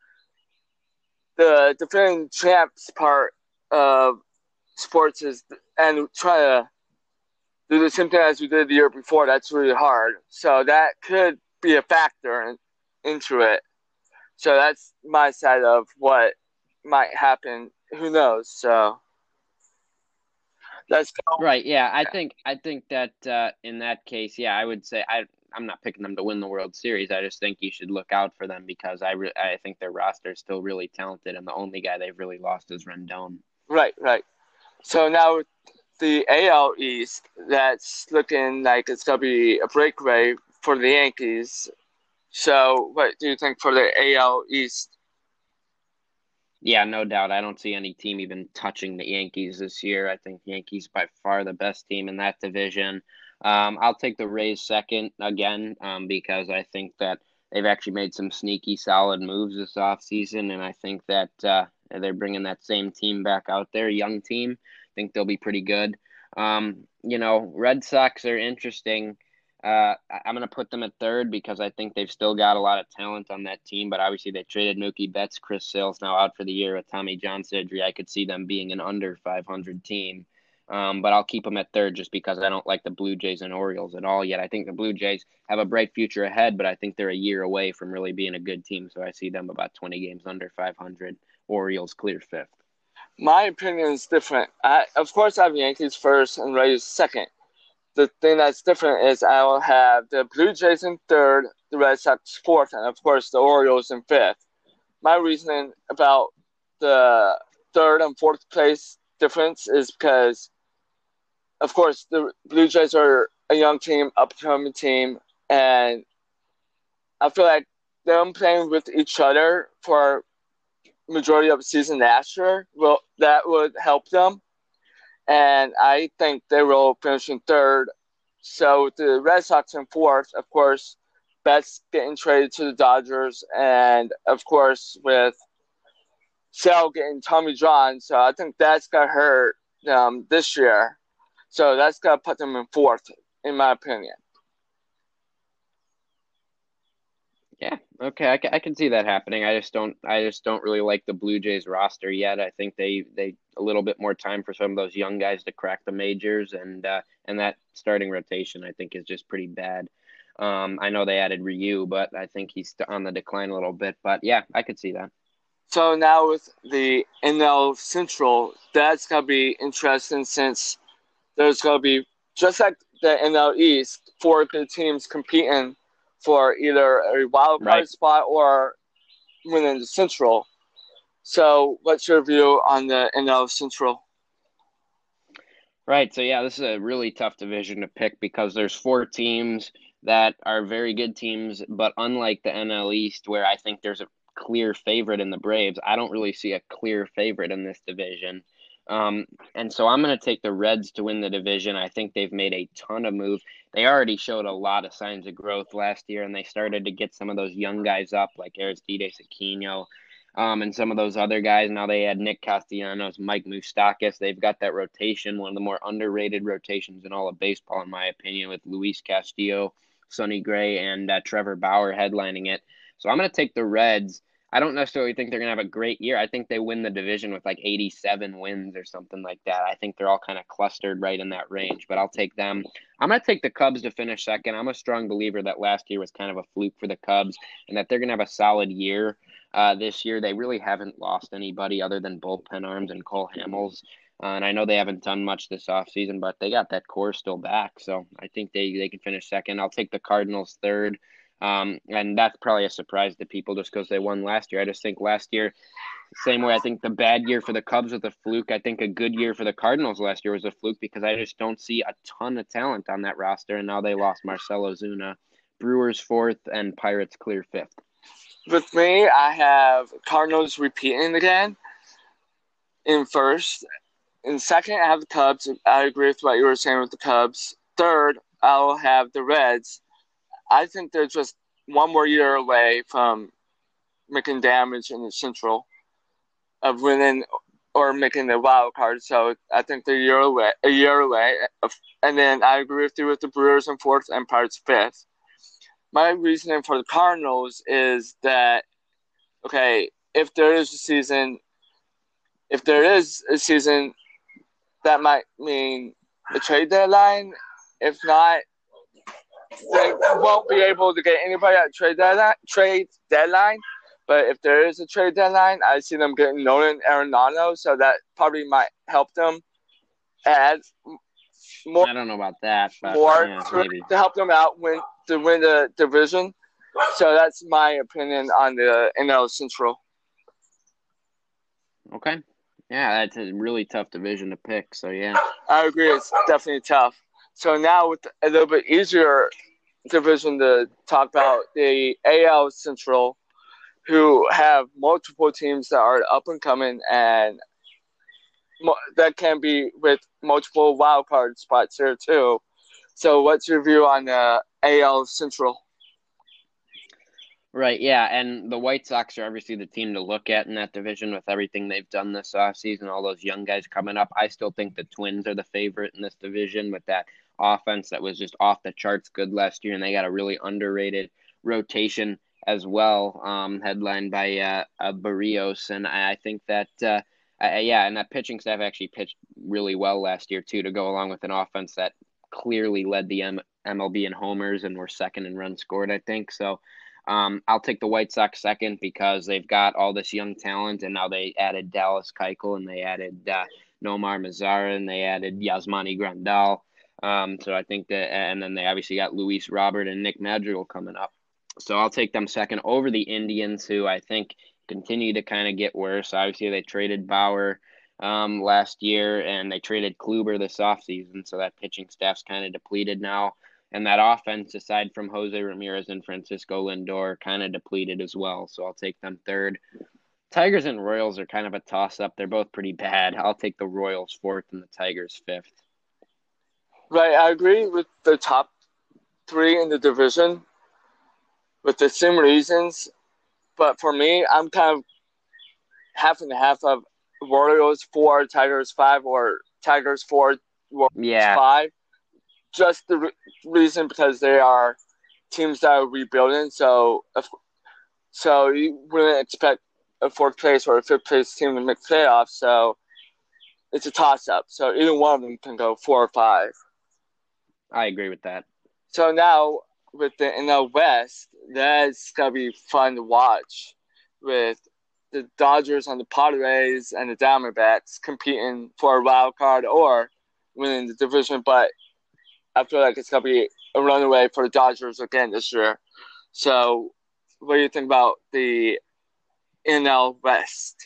The defending champs part of sports is and try to do the same thing as we did the year before. That's really hard. So that could be a factor in, into it. So that's my side of what might happen. Who knows? So let's go. Right. Yeah. I think I think that uh, in that case, yeah, I would say I I'm not picking them to win the World Series. I just think you should look out for them because I re- I think their roster is still really talented, and the only guy they've really lost is Rendon. Right. Right. So now the A L East, that's looking like it's gonna be a breakaway for the Yankees. So what do you think for the A L East? Yeah, no doubt. I don't see any team even touching the Yankees this year. I think Yankees by far the best team in that division. Um, I'll take the Rays second again um, because I think that they've actually made some sneaky, solid moves this offseason, and I think that uh, they're bringing that same team back out there, young team. I think they'll be pretty good. Um, you know, Red Sox are interesting. Uh, I'm going to put them at third because I think they've still got a lot of talent on that team, but obviously they traded Mookie Betts. Chris Sale's now out for the year with Tommy John surgery. I could see them being an under five hundred team, um, but I'll keep them at third just because I don't like the Blue Jays and Orioles at all yet. I think the Blue Jays have a bright future ahead, but I think they're a year away from really being a good team, so I see them about twenty games under five hundred. Orioles clear fifth. My opinion is different. I, of course, I have Yankees first and Rays second. The thing that's different is I will have the Blue Jays in third, the Red Sox fourth, and of course the Orioles in fifth. My reasoning about the third and fourth place difference is because, of course, the Blue Jays are a young team, up-and-coming team, and I feel like them playing with each other for majority of the season last year, will that would help them. And I think they will finish in third. So the Red Sox in fourth, of course, Betts getting traded to the Dodgers, and of course with Sale getting Tommy John. So I think that's gonna hurt them this year. So that's gonna put them in fourth, in my opinion. Yeah, okay, I, ca- I can see that happening. I just don't I just don't really like the Blue Jays roster yet. I think they they a little bit more time for some of those young guys to crack the majors and uh and that starting rotation I think is just pretty bad. Um, I know they added Ryu, but I think he's on the decline a little bit. But yeah, I could see that. So now with the N L Central, that's gonna be interesting since there's gonna be just like the N L East, four good teams competing for either a wild Right. card spot or winning the Central. So, what's your view on the N L Central? Right. So yeah, this is a really tough division to pick because there's four teams that are very good teams, but unlike the N L East, where I think there's a clear favorite in the Braves, I don't really see a clear favorite in this division. Um, and so I'm going to take the Reds to win the division. I think they've made a ton of moves. They already showed a lot of signs of growth last year, and they started to get some of those young guys up, like Aristides Aquino, um, and some of those other guys. Now they had Nick Castellanos, Mike Moustakas. They've got that rotation, one of the more underrated rotations in all of baseball, in my opinion, with Luis Castillo, Sonny Gray, and uh, Trevor Bauer headlining it. So I'm going to take the Reds. I don't necessarily think they're going to have a great year. I think they win the division with like eighty-seven wins or something like that. I think they're all kind of clustered right in that range, but I'll take them. I'm going to take the Cubs to finish second. I'm a strong believer that last year was kind of a fluke for the Cubs and that they're going to have a solid year. Uh, this year, they really haven't lost anybody other than bullpen arms and Cole Hamels. Uh, and I know they haven't done much this offseason, but they got that core still back. So I think they, they can finish second. I'll take the Cardinals third. Um, and that's probably a surprise to people just because they won last year. I just think last year, same way I think the bad year for the Cubs was a fluke. I think a good year for the Cardinals last year was a fluke because I just don't see a ton of talent on that roster. And now they lost Marcell Ozuna. Brewers fourth and Pirates clear fifth. With me, I have Cardinals repeating again in first. In second, I have the Cubs. I agree with what you were saying with the Cubs. Third, I'll have the Reds. I think they're just one more year away from making damage in the Central of winning or making the wild card. So I think they're a year away. A year away. And then I agree with you with the Brewers in fourth and Pirates fifth. My reasoning for the Cardinals is that, okay, if there is a season, if there is a season, that might mean a trade deadline. If not, they won't be able to get anybody at trade deadline. Trade deadline, but if there is a trade deadline, I see them getting Nolan Arenado, so that probably might help them add more. I don't know about that, but more yeah, to, maybe. to help them out win to win the division. So that's my opinion on the N L Central. Okay. Yeah, that's a really tough division to pick. So yeah, I agree. It's definitely tough. So now with a little bit easier division to talk about, the A L Central, who have multiple teams that are up and coming and that can be with multiple wild card spots here too. So what's your view on the A L Central? right. Yeah, and the White Sox are obviously the team to look at in that division with everything they've done this offseason, all those young guys coming up. I still think the Twins are the favorite in this division with that offense that was just off the charts good last year, and they got a really underrated rotation as well, um, headlined by uh, uh, Barrios, and I think that uh, uh, yeah, and that pitching staff actually pitched really well last year too, to go along with an offense that clearly led the M- MLB in homers and were second in runs scored, I think. So um, I'll take the White Sox second because they've got all this young talent, and now they added Dallas Keuchel, and they added uh, Nomar Mazara, and they added Yasmani Grandal. Um, so I think that, and then they obviously got Luis Robert and Nick Madrigal coming up. So I'll take them second over the Indians, who I think continue to kind of get worse. Obviously, they traded Bauer um, last year, and they traded Kluber this offseason, so that pitching staff's kind of depleted now. And that offense, aside from Jose Ramirez and Francisco Lindor, kind of depleted as well. So I'll take them third. Tigers and Royals are kind of a toss-up. They're both pretty bad. I'll take the Royals fourth and the Tigers fifth. Right, I agree with the top three in the division with the same reasons. But for me, I'm kind of half and half of Royals four, Tigers five, or Tigers four, Royals Yeah. five. Just the re- reason because they are teams that are rebuilding. So, if, so you wouldn't expect a fourth place or a fifth place team to make playoffs. So it's a toss up. So either one of them can go four or five. I agree with that. So now with the N L West, that's gonna be fun to watch with the Dodgers and the Padres and the Diamondbacks competing for a wild card or winning the division. But I feel like it's gonna be a runaway for the Dodgers again this year. So, what do you think about the N L West?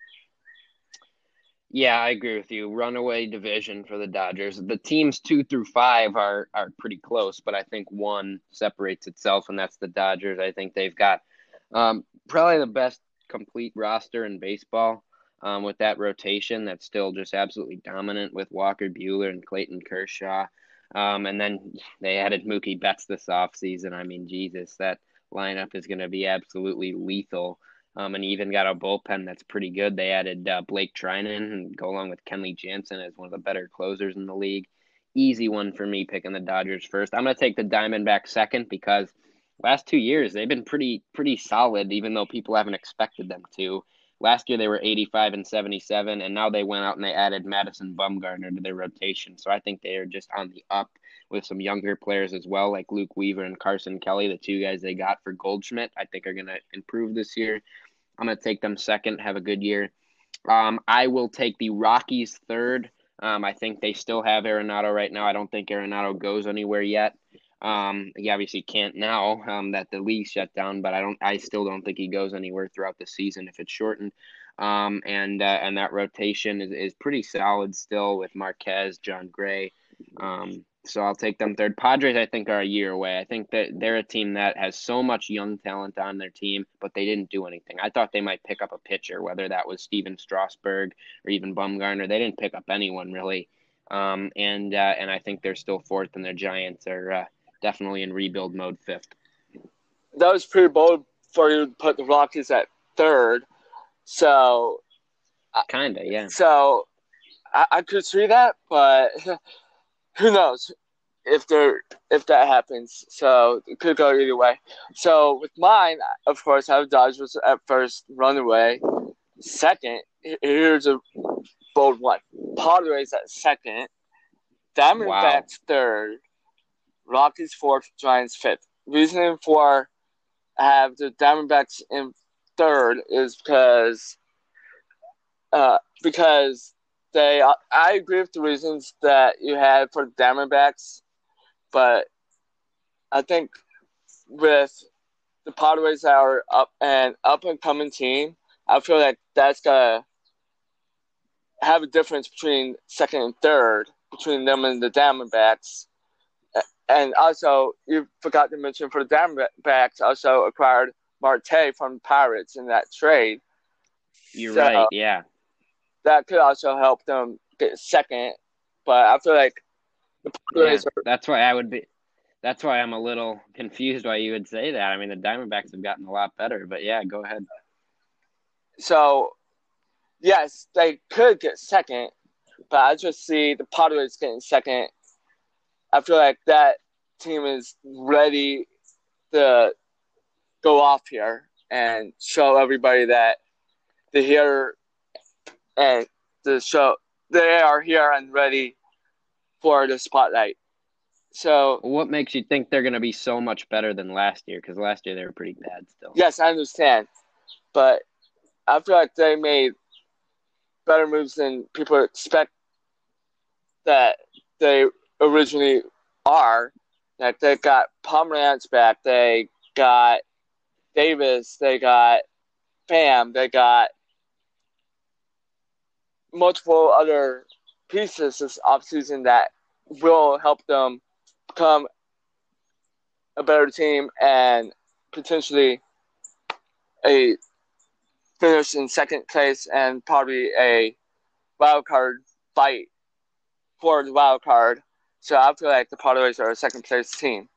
Yeah, I agree with you. Runaway division for the Dodgers. The teams two through five are are pretty close, but I think one separates itself, and that's the Dodgers. I think they've got um, probably the best complete roster in baseball um, with that rotation that's still just absolutely dominant with Walker Buehler and Clayton Kershaw. Um, and then they added Mookie Betts this offseason. I mean, Jesus, that lineup is going to be absolutely lethal. Um, and even got a bullpen that's pretty good. They added uh, Blake Trinan and go along with Kenley Jansen as one of the better closers in the league. Easy one for me picking the Dodgers first. I'm going to take the Diamondbacks second because last two years they've been pretty pretty solid, even though people haven't expected them to. Last year they were eighty-five and seventy-seven, and now they went out and they added Madison Bumgarner to their rotation. So I think they are just on the up with some younger players as well, like Luke Weaver and Carson Kelly, the two guys they got for Goldschmidt. I think are going to improve this year. I'm going to take them second, have a good year. Um, I will take the Rockies third. Um, I think they still have Arenado right now. I don't think Arenado goes anywhere yet. Um, he obviously can't now um, that the league shut down, but I don't. I still don't think he goes anywhere throughout the season if it's shortened. Um, and uh, and that rotation is, is pretty solid still with Marquez, John Gray. Um, so I'll take them third. Padres, I think, are a year away. I think that they're a team that has so much young talent on their team, but they didn't do anything. I thought they might pick up a pitcher, whether that was Steven Strasburg or even Bumgarner. They didn't pick up anyone, really. Um, and uh, and I think they're still fourth, and their Giants are uh, definitely in rebuild mode fifth. That was pretty bold for you to put the Rockies at third. So, kind of, yeah. So, I, I could see that, but who knows if they're if that happens. So it could go either way. So with mine, of course, I have Dodgers at first, runaway. Second, here's a bold one: Padres at second, Diamondbacks wow. third, Rockies fourth, Giants fifth. Reasoning for I have the Diamondbacks in third is because uh, because they I agree with the reasons that you had for the Diamondbacks, but I think with the Padres that are up and up and coming team, I feel like that's gonna have a difference between second and third between them and the Diamondbacks. And also, you forgot to mention for the Diamondbacks also acquired Marte from the Pirates in that trade. You're so right, yeah. That could also help them get second. But I feel like the Padres yeah, are... That's why I would be – that's why I'm a little confused why you would say that. I mean, the Diamondbacks have gotten a lot better. But, yeah, go ahead. So, yes, they could get second. But I just see the Padres getting second. I feel like that team is ready to go off here and show everybody that they're here and to show they are here and ready for the spotlight. So, what makes you think they're going to be so much better than last year? Because last year they were pretty bad still. Yes, I understand, but I feel like they made better moves than people expect that they originally are. Like they got Pomeranz back, they got Davis, they got Pham, they got multiple other pieces this offseason that will help them become a better team and potentially a finish in second place and probably a wild card fight for the wild card. So I feel like the Padres are a second place team.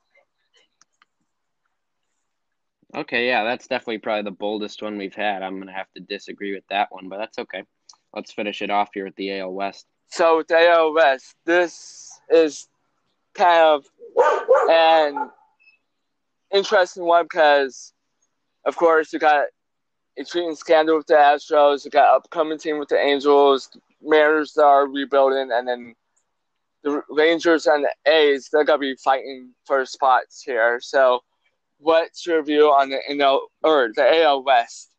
Okay, yeah, that's definitely probably the boldest one we've had. I'm going to have to disagree with that one, but that's okay. Let's finish it off here with the A L West. So with the A L West, this is kind of an interesting one because, of course, you got a treating scandal with the Astros, you got upcoming team with the Angels, Mariners that are rebuilding, and then the Rangers and the A's, they're gonna be fighting for spots here. So, what's your view on the N L or the A L West?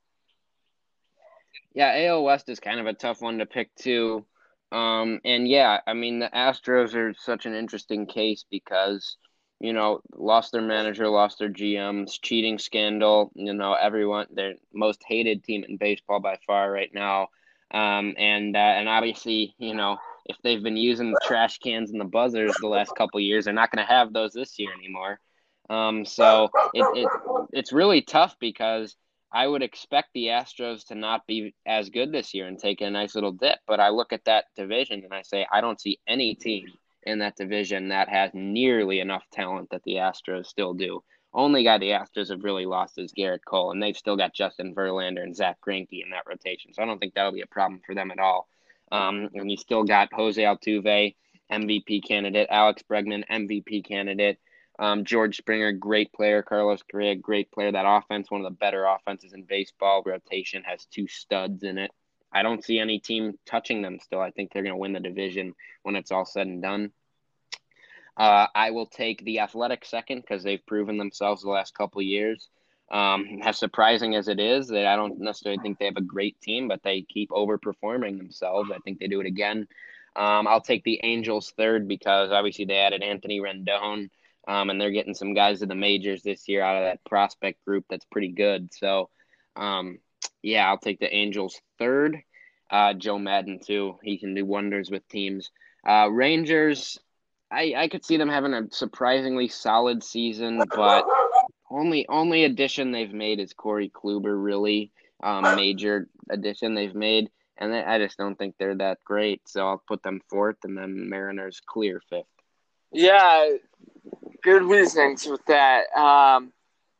Yeah, A L West is kind of a tough one to pick too. Um, and yeah, I mean the Astros are such an interesting case because, you know, lost their manager, lost their G Ms, cheating scandal, you know, everyone their most hated team in baseball by far right now. Um, and uh, and obviously, you know, if they've been using the trash cans and the buzzers the last couple of years, they're not going to have those this year anymore. Um, so it, it it's really tough because I would expect the Astros to not be as good this year and take a nice little dip. But I look at that division and I say, I don't see any team in that division that has nearly enough talent that the Astros still do. Only guy the Astros have really lost is Garrett Cole, and they've still got Justin Verlander and Zach Greinke in that rotation. So I don't think that'll be a problem for them at all. Um, and you still got Jose Altuve, M V P candidate, Alex Bregman, M V P candidate. Um, George Springer, great player. Carlos Correa, great player. That offense, one of the better offenses in baseball. Rotation has two studs in it. I don't see any team touching them still. I think they're going to win the division when it's all said and done. Uh, I will take the Athletics second because they've proven themselves the last couple of years. Um, as surprising as it is, that I don't necessarily think they have a great team, but they keep overperforming themselves. I think they do it again. Um, I'll take the Angels third because obviously they added Anthony Rendon. Um, and they're getting some guys to the majors this year out of that prospect group that's pretty good. So, um, yeah, I'll take the Angels third. Uh, Joe Madden, too. He can do wonders with teams. Uh, Rangers, I, I could see them having a surprisingly solid season, but only only addition they've made is Corey Kluber, really. Um, major addition they've made. And I just don't think they're that great. So I'll put them fourth, and then Mariners clear fifth. Yeah, good reasonings with that. Um,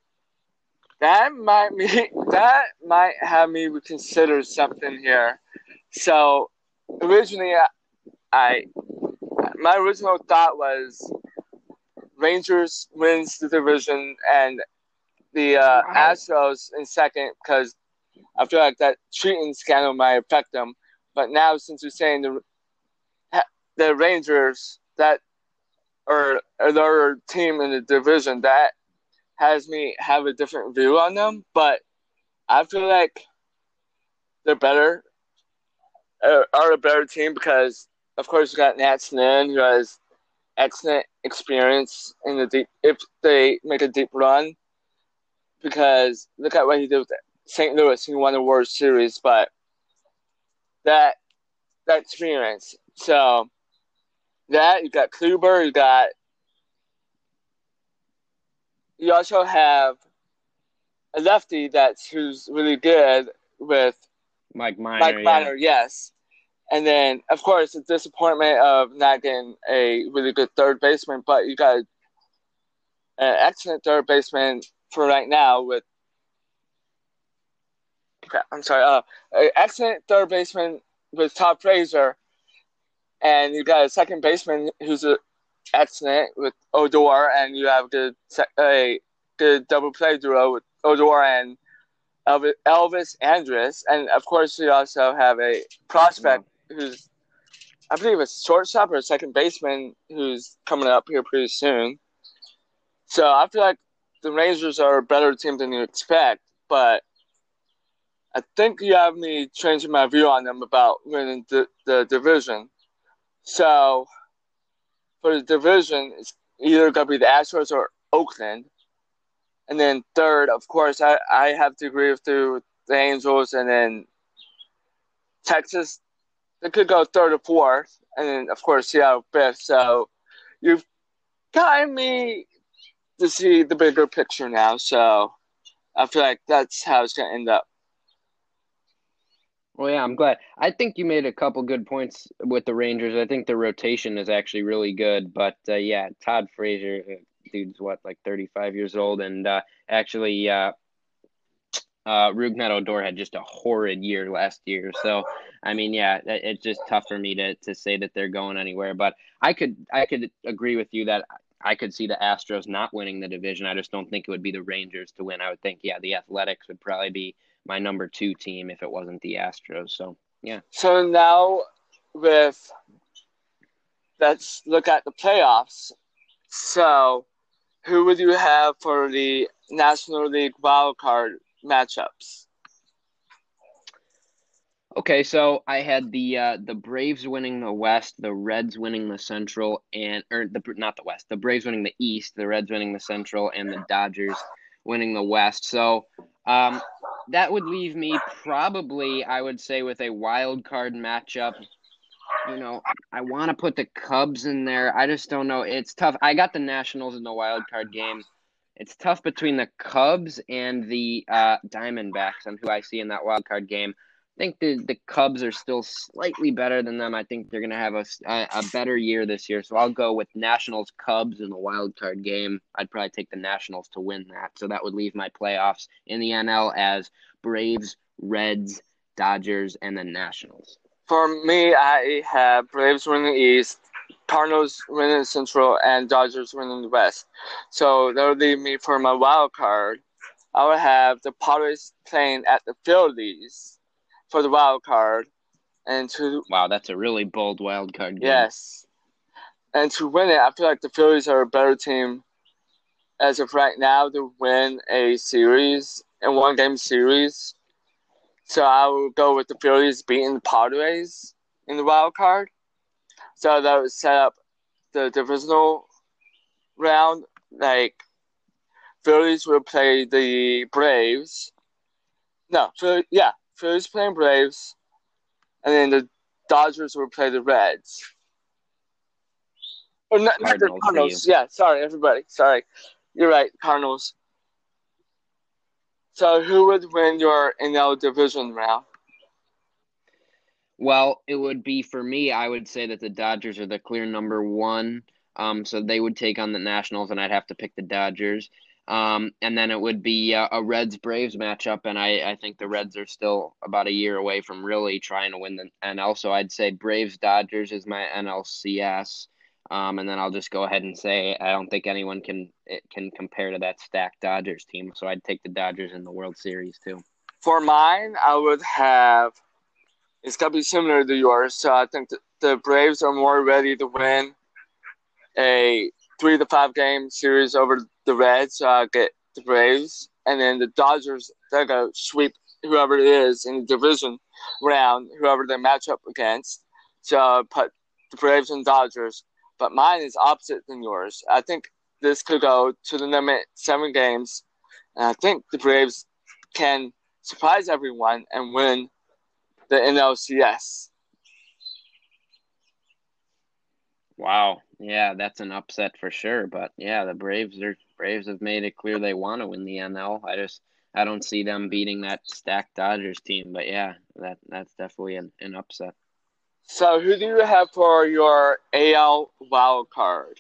that might be that might have me reconsider something here. So originally, I my original thought was Rangers wins the division and the uh, Wow. Astros in second because I feel like that cheating scandal might affect them. But now, since you're saying the the Rangers that or another team in the division, that has me have a different view on them. But I feel like they're better, uh, are a better team because, of course, you got Nat Snin, who has excellent experience in the deep. If they make a deep run, because look at what he did with Saint Louis, he won the World Series, but that that experience. So that you got Kluber, you got. You also have a lefty that's who's really good with Mike Minor. Mike Minor, yeah. yes. And then, of course, the disappointment of not getting a really good third baseman, but you got an excellent third baseman for right now with. I'm sorry, uh, an excellent third baseman with Todd Frazier, and you got a second baseman who's a excellent with Odor, and you have good a good double play duo with Odor and Elvis Andrus, and of course you also have a prospect wow. who's I believe a shortstop or a second baseman who's coming up here pretty soon. So I feel like the Rangers are a better team than you expect, but I think you have me changing my view on them about winning the, the division. So for the division, it's either going to be the Astros or Oakland. And then third, of course, I, I have to agree with the, the Angels. And then Texas, they could go third or fourth. And then, of course, Seattle fifth. So you've gotten me to see the bigger picture now. So I feel like that's how it's going to end up. Well, yeah, I'm glad. I think you made a couple good points with the Rangers. I think the rotation is actually really good. But, uh, yeah, Todd Frazier, dude's what, like thirty-five years old. And uh, actually, uh, uh, Rougned Odor had just a horrid year last year. So, I mean, yeah, it's just tough for me to, to say that they're going anywhere. But I could I could agree with you that I could see the Astros not winning the division. I just don't think it would be the Rangers to win. I would think, yeah, the Athletics would probably be my number two team if it wasn't the Astros. So, yeah. So now with let's look at the playoffs. So, who would you have for the National League wildcard matchups? Okay, so I had the uh, the Braves winning the West, the Reds winning the Central, and or the not the West, the Braves winning the East, the Reds winning the Central, and the Dodgers winning the West. So um, that would leave me probably, I would say, with a wild card matchup. You know, I want to put the Cubs in there. I just don't know. It's tough. I got the Nationals in the wild card game. It's tough between the Cubs and the uh, Diamondbacks on who I see in that wild card game. I think the, the Cubs are still slightly better than them. I think they're going to have a, a, a better year this year. So I'll go with Nationals Cubs in the wild card game. I'd probably take the Nationals to win that. So that would leave my playoffs in the N L as Braves, Reds, Dodgers, and then Nationals. For me, I have Braves winning the East, Cardinals winning the Central, and Dodgers winning the West. So that would leave me for my wild card. I would have the Padres playing at the Phillies for the wild card, and to wow, that's a really bold wild card game. Yes, and to win it, I feel like the Phillies are a better team as of right now to win a series, a one game series. So I will go with the Phillies beating the Padres in the wild card. So that would set up the divisional round. Like, Phillies will play the Braves. No, Philly, yeah, Phillies playing Braves. And then the Dodgers will play the Reds. Or not, not the Cardinals. Yeah, sorry, everybody. Sorry. You're right, Cardinals. So who would win your N L division round? Well, it would be for me, I would say that the Dodgers are the clear number one. Um, so they would take on the Nationals, and I'd have to pick the Dodgers. Um, and then it would be a, a Reds-Braves matchup, and I, I think the Reds are still about a year away from really trying to win the N L. So I'd say Braves-Dodgers is my N L C S. Um, and then I'll just go ahead and say I don't think anyone can it can compare to that stacked Dodgers team. So I'd take the Dodgers in the World Series too. For mine, I would have it's gonna be similar to yours. So I think the, the Braves are more ready to win a three to five game series over the Reds. So I get the Braves, and then the Dodgers they're gonna sweep whoever it is in the division round, whoever they match up against. So I put the Braves and Dodgers. But mine is opposite than yours. I think this could go to the limit seven games. And I think the Braves can surprise everyone and win the N L C S. Wow. Yeah, that's an upset for sure. But yeah, the Braves are Braves have made it clear they want to win the N L. I just I don't see them beating that stacked Dodgers team. But yeah, that that's definitely an, an upset. So who do you have for your A L wild card?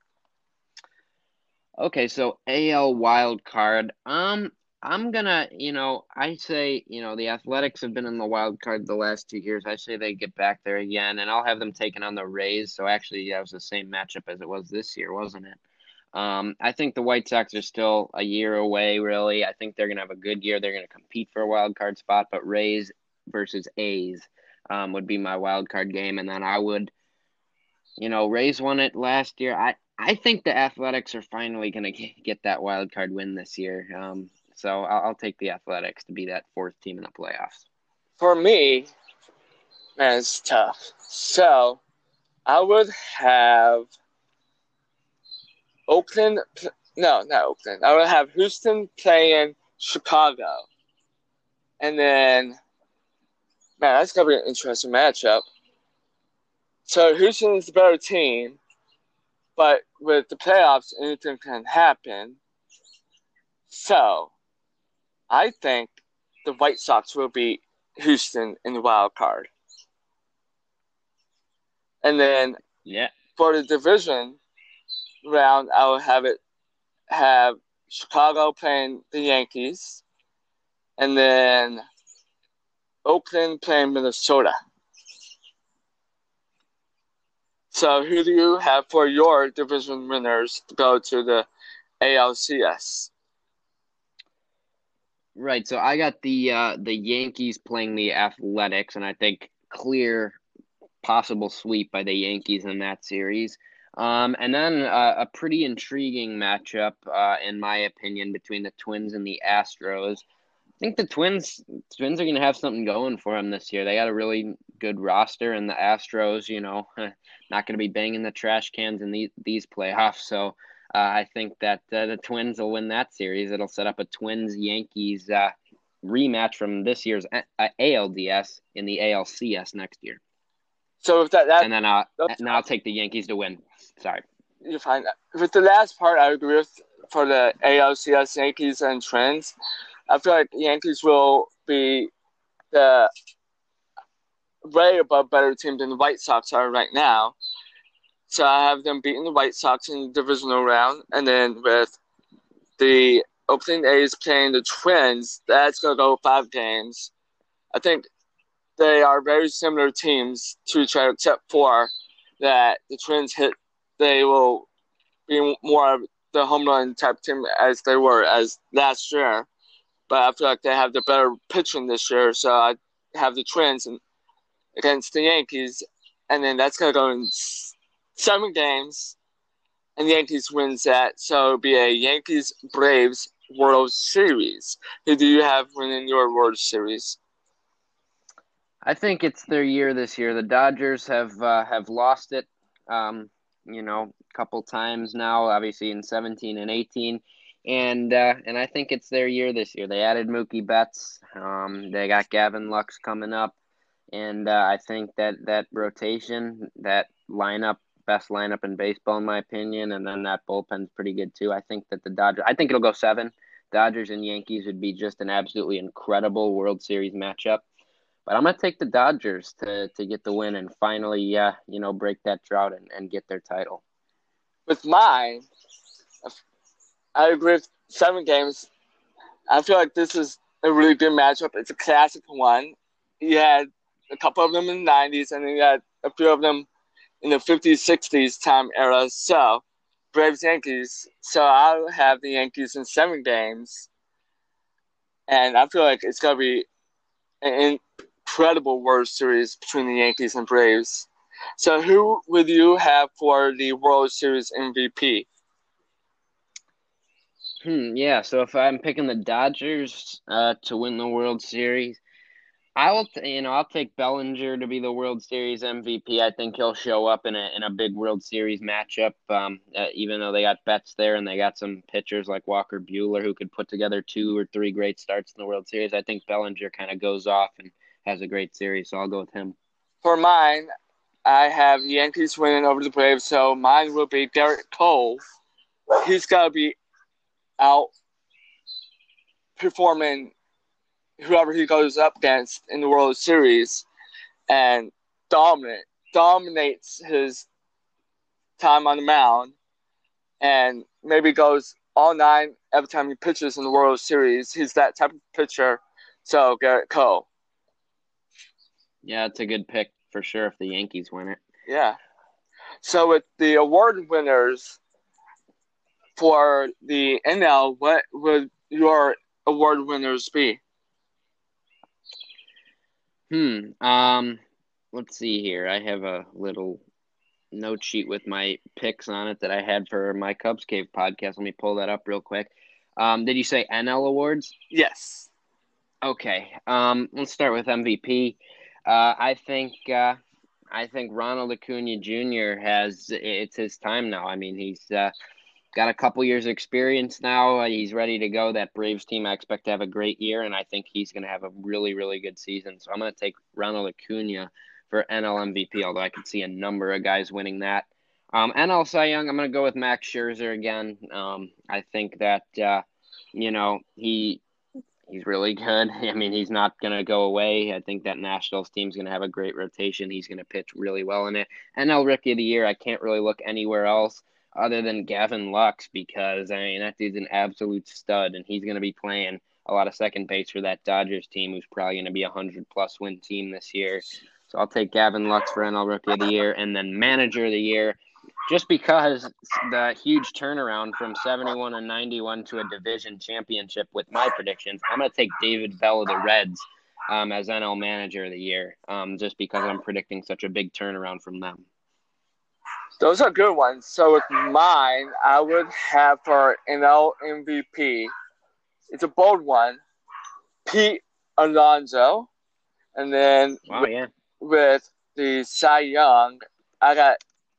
Okay, so A L wild card. Um, I'm gonna, you know, I say, you know, the Athletics have been in the wild card the last two years. I say they get back there again, and I'll have them taking on the Rays. So actually, that was the same matchup as it was this year, wasn't it? Um, I think the White Sox are still a year away, really. I think they're gonna have a good year. They're gonna compete for a wild card spot, but Rays versus A's um, would be my wild card game, and then I would, you know, Rays won it last year. I I think the Athletics are finally going to get that wild card win this year. Um, so I'll, I'll take the Athletics to be that fourth team in the playoffs. For me, man, it's tough. So I would have Oakland. No, not Oakland. I would have Houston playing Chicago. And then, man, that's going to be an interesting matchup. So Houston is the better team, but with the playoffs, anything can happen. So I think the White Sox will beat Houston in the wild card. And then yeah, for the division round, I will have it have Chicago playing the Yankees, and then Oakland playing Minnesota. So who do you have for your division winners to go to the A L C S? Right. So I got the uh, the Yankees playing the Athletics, and I think clear possible sweep by the Yankees in that series. Um, and then uh, a pretty intriguing matchup, uh, in my opinion, between the Twins and the Astros. I think the Twins Twins are going to have something going for them this year. They got a really good roster, and the Astros, you know, not going to be banging the trash cans in these these playoffs. So uh, I think that uh, the Twins will win that series. It'll set up a Twins Yankees uh, rematch from this year's A L D S in the A L C S next year. So if that, that and then I'll and I'll take the Yankees to win. Sorry, you're fine. With the last part, I agree with for the A L C S Yankees and Twins. I feel like Yankees will be the way above better team than the White Sox are right now. So I have them beating the White Sox in the divisional round, and then with the Oakland A's playing the Twins, that's going to go five games. I think they are very similar teams to each other, except for that the Twins hit, they will be more of the home run type team as they were as last year. But I feel like they have the better pitching this year, so I have the Twins against the Yankees, and then that's going to go in seven games, and the Yankees wins that, so it'll be a Yankees-Braves World Series. Who do you have winning your World Series? I think it's their year this year. The Dodgers have uh, have lost it, um, you know, a couple times now, obviously in seventeen and eighteen. And uh, and I think it's their year this year. They added Mookie Betts. Um, they got Gavin Lux coming up. And uh, I think that that rotation, that lineup, best lineup in baseball, in my opinion, and then that bullpen's pretty good too. I think that the Dodgers, I think it'll go seven. Dodgers and Yankees would be just an absolutely incredible World Series matchup. But I'm going to take the Dodgers to, to get the win and finally, uh, you know, break that drought and, and get their title. With mine, I agree with seven games. I feel like this is a really good matchup. It's a classic one. You had a couple of them in the nineties, and then you had a few of them in the fifties, sixties time era. So, Braves, Yankees. So, I'll have the Yankees in seven games. And I feel like it's going to be an incredible World Series between the Yankees and Braves. So, who would you have for the World Series M V P? Hmm, yeah, so if I'm picking the Dodgers uh, to win the World Series, I will, t- you know, I'll take Bellinger to be the World Series M V P. I think he'll show up in a in a big World Series matchup. Um, uh, even though they got Betts there and they got some pitchers like Walker Buehler who could put together two or three great starts in the World Series, I think Bellinger kind of goes off and has a great series. So I'll go with him. For mine, I have the Yankees winning over the Braves. So mine will be Garrett Cole. He's got to be out performing whoever he goes up against in the World Series and dominate dominates his time on the mound and maybe goes all nine every time he pitches in the World Series. He's that type of pitcher. So Garrett Cole. Yeah, it's a good pick for sure if the Yankees win it. Yeah. So with the award winners for the N L, what would your award winners be? Hmm. Um. Let's see here. I have a little note sheet with my picks on it that I had for my Cubs Cave podcast. Let me pull that up real quick. Um. Did you say N L awards? Yes. Okay. Um. Let's start with M V P. Uh. I think. Uh. I think Ronald Acuna Junior has. It's his time now. I mean, he's. Uh, Got a couple years of experience now. He's ready to go. That Braves team, I expect to have a great year, and I think he's going to have a really, really good season. So I'm going to take Ronald Acuna for N L M V P, although I could see a number of guys winning that. Um, N L Cy Young, I'm going to go with Max Scherzer again. Um, I think that, uh, you know, he he's really good. I mean, he's not going to go away. I think that Nationals team's going to have a great rotation. He's going to pitch really well in it. N L Rookie of the Year, I can't really look anywhere else other than Gavin Lux, because, I mean, that dude's an absolute stud, and he's going to be playing a lot of second base for that Dodgers team, who's probably going to be a hundred-plus win team this year. So I'll take Gavin Lux for N L Rookie of the Year. And then Manager of the Year, just because the huge turnaround from seventy-one and ninety-one to a division championship with my predictions, I'm going to take David Bell of the Reds. um, as N L Manager of the Year, um, just because I'm predicting such a big turnaround from them. Those are good ones. So with mine, I would have for N L M V P. It's a bold one, Pete Alonso, and then Wow, with, yeah. with the Cy Young, I got.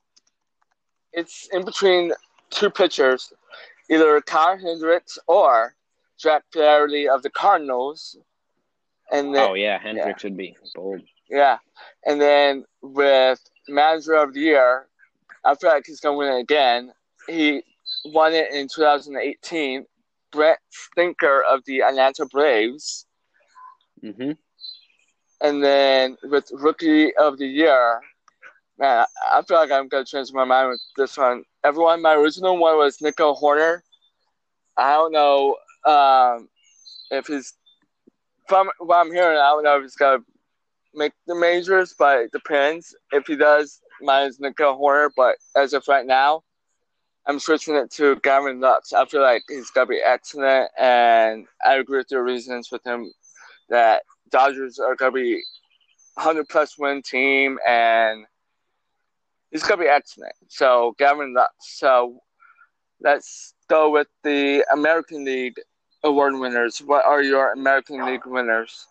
It's in between two pitchers, either Kyle Hendricks or Jack Flaherty of the Cardinals. And then, Oh, yeah, Hendricks yeah. would be bold. Yeah. And then with Manager of the Year, I feel like he's going to win it again. He won it in two thousand eighteen. Brent Stinker of the Atlanta Braves. Mm-hmm. And then with Rookie of the Year, man, I feel like I'm going to change my mind with this one. Everyone, my original one was Nico Hoerner. I don't know um, if he's, from what I'm hearing, I don't know if he's going to make the majors, but it depends. If he does, mine is Nico Hoerner, but as of right now, I'm switching it to Gavin Lux. I feel like he's going to be excellent, and I agree with your reasons with him that Dodgers are going to be one hundred plus win team, and he's going to be excellent. So, Gavin Lux. So, let's go with the American League award winners. What are your American League winners?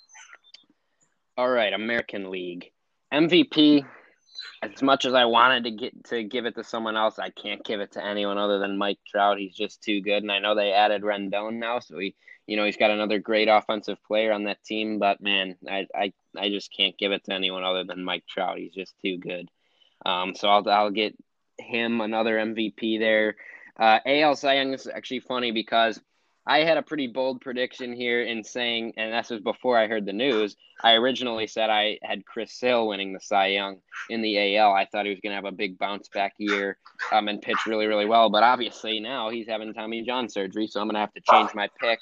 All right, American League. M V P, as much as I wanted to get to give it to someone else, I can't give it to anyone other than Mike Trout. He's just too good, and I know they added Rendon now, so he, you know, he's got another great offensive player on that team. But man, I, I, I just can't give it to anyone other than Mike Trout. He's just too good. Um, so I'll, I'll get him another M V P there. Uh, A L Cy Young is actually funny because I had a pretty bold prediction here in saying, and this was before I heard the news, I originally said I had Chris Sale winning the Cy Young in the A L. I thought he was going to have a big bounce-back year um, and pitch really, really well. But obviously now he's having Tommy John surgery, so I'm going to have to change my pick.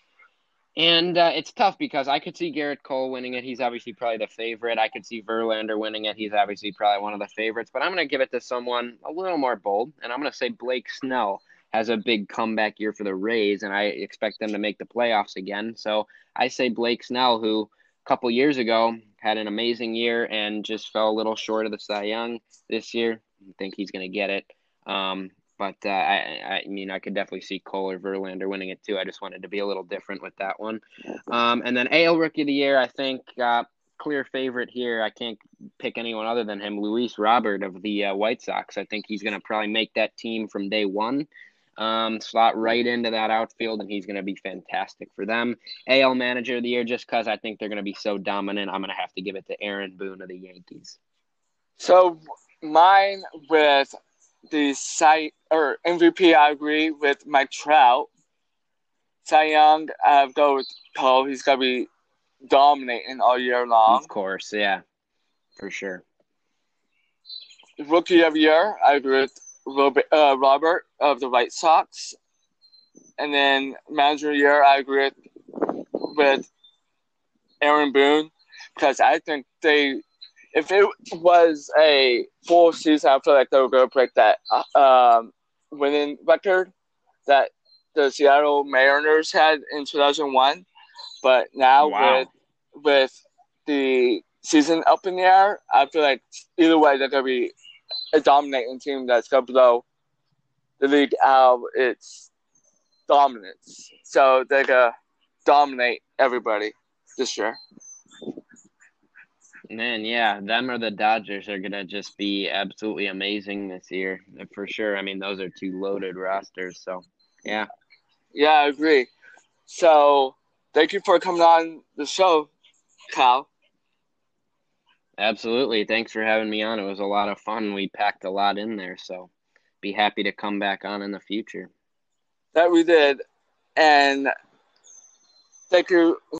And uh, it's tough because I could see Garrett Cole winning it. He's obviously probably the favorite. I could see Verlander winning it. He's obviously probably one of the favorites. But I'm going to give it to someone a little more bold, and I'm going to say Blake Snell has a big comeback year for the Rays, and I expect them to make the playoffs again. So I say Blake Snell, who a couple years ago had an amazing year and just fell a little short of the Cy Young this year. I think he's going to get it. Um, but uh, I, I mean, I could definitely see Cole or Verlander winning it too. I just wanted to be a little different with that one. Um, and then A L Rookie of the Year, I think uh, clear favorite here. I can't pick anyone other than him, Luis Robert of the uh, White Sox. I think he's going to probably make that team from day one. Um, slot right into that outfield, and he's going to be fantastic for them. A L Manager of the Year, just because I think they're going to be so dominant, I'm going to have to give it to Aaron Boone of the Yankees. So mine with the Cy or M V P, I agree with Mike Trout. Cy Young, I go with Cole. He's going to be dominating all year long. Of course, yeah, for sure. Rookie of the Year, I agree with Robert, uh, Robert of the White Sox. And then Manager of the Year, I agree with, with Aaron Boone, because I think they, if it was a full season, I feel like they were going to break that um, winning record that the Seattle Mariners had in two thousand one. But now wow. with with the season up in the air, I feel like either way they're going to be a dominating team that's going to blow the league out of its dominance. So they're going to dominate everybody this year. Man, yeah, them or the Dodgers are going to just be absolutely amazing this year, for sure. I mean, those are two loaded rosters, so, yeah. Yeah, I agree. So, thank you for coming on the show, Kyle. Absolutely. Thanks for having me on. It was a lot of fun. We packed a lot in there, so be happy to come back on in the future. That we did. And thank you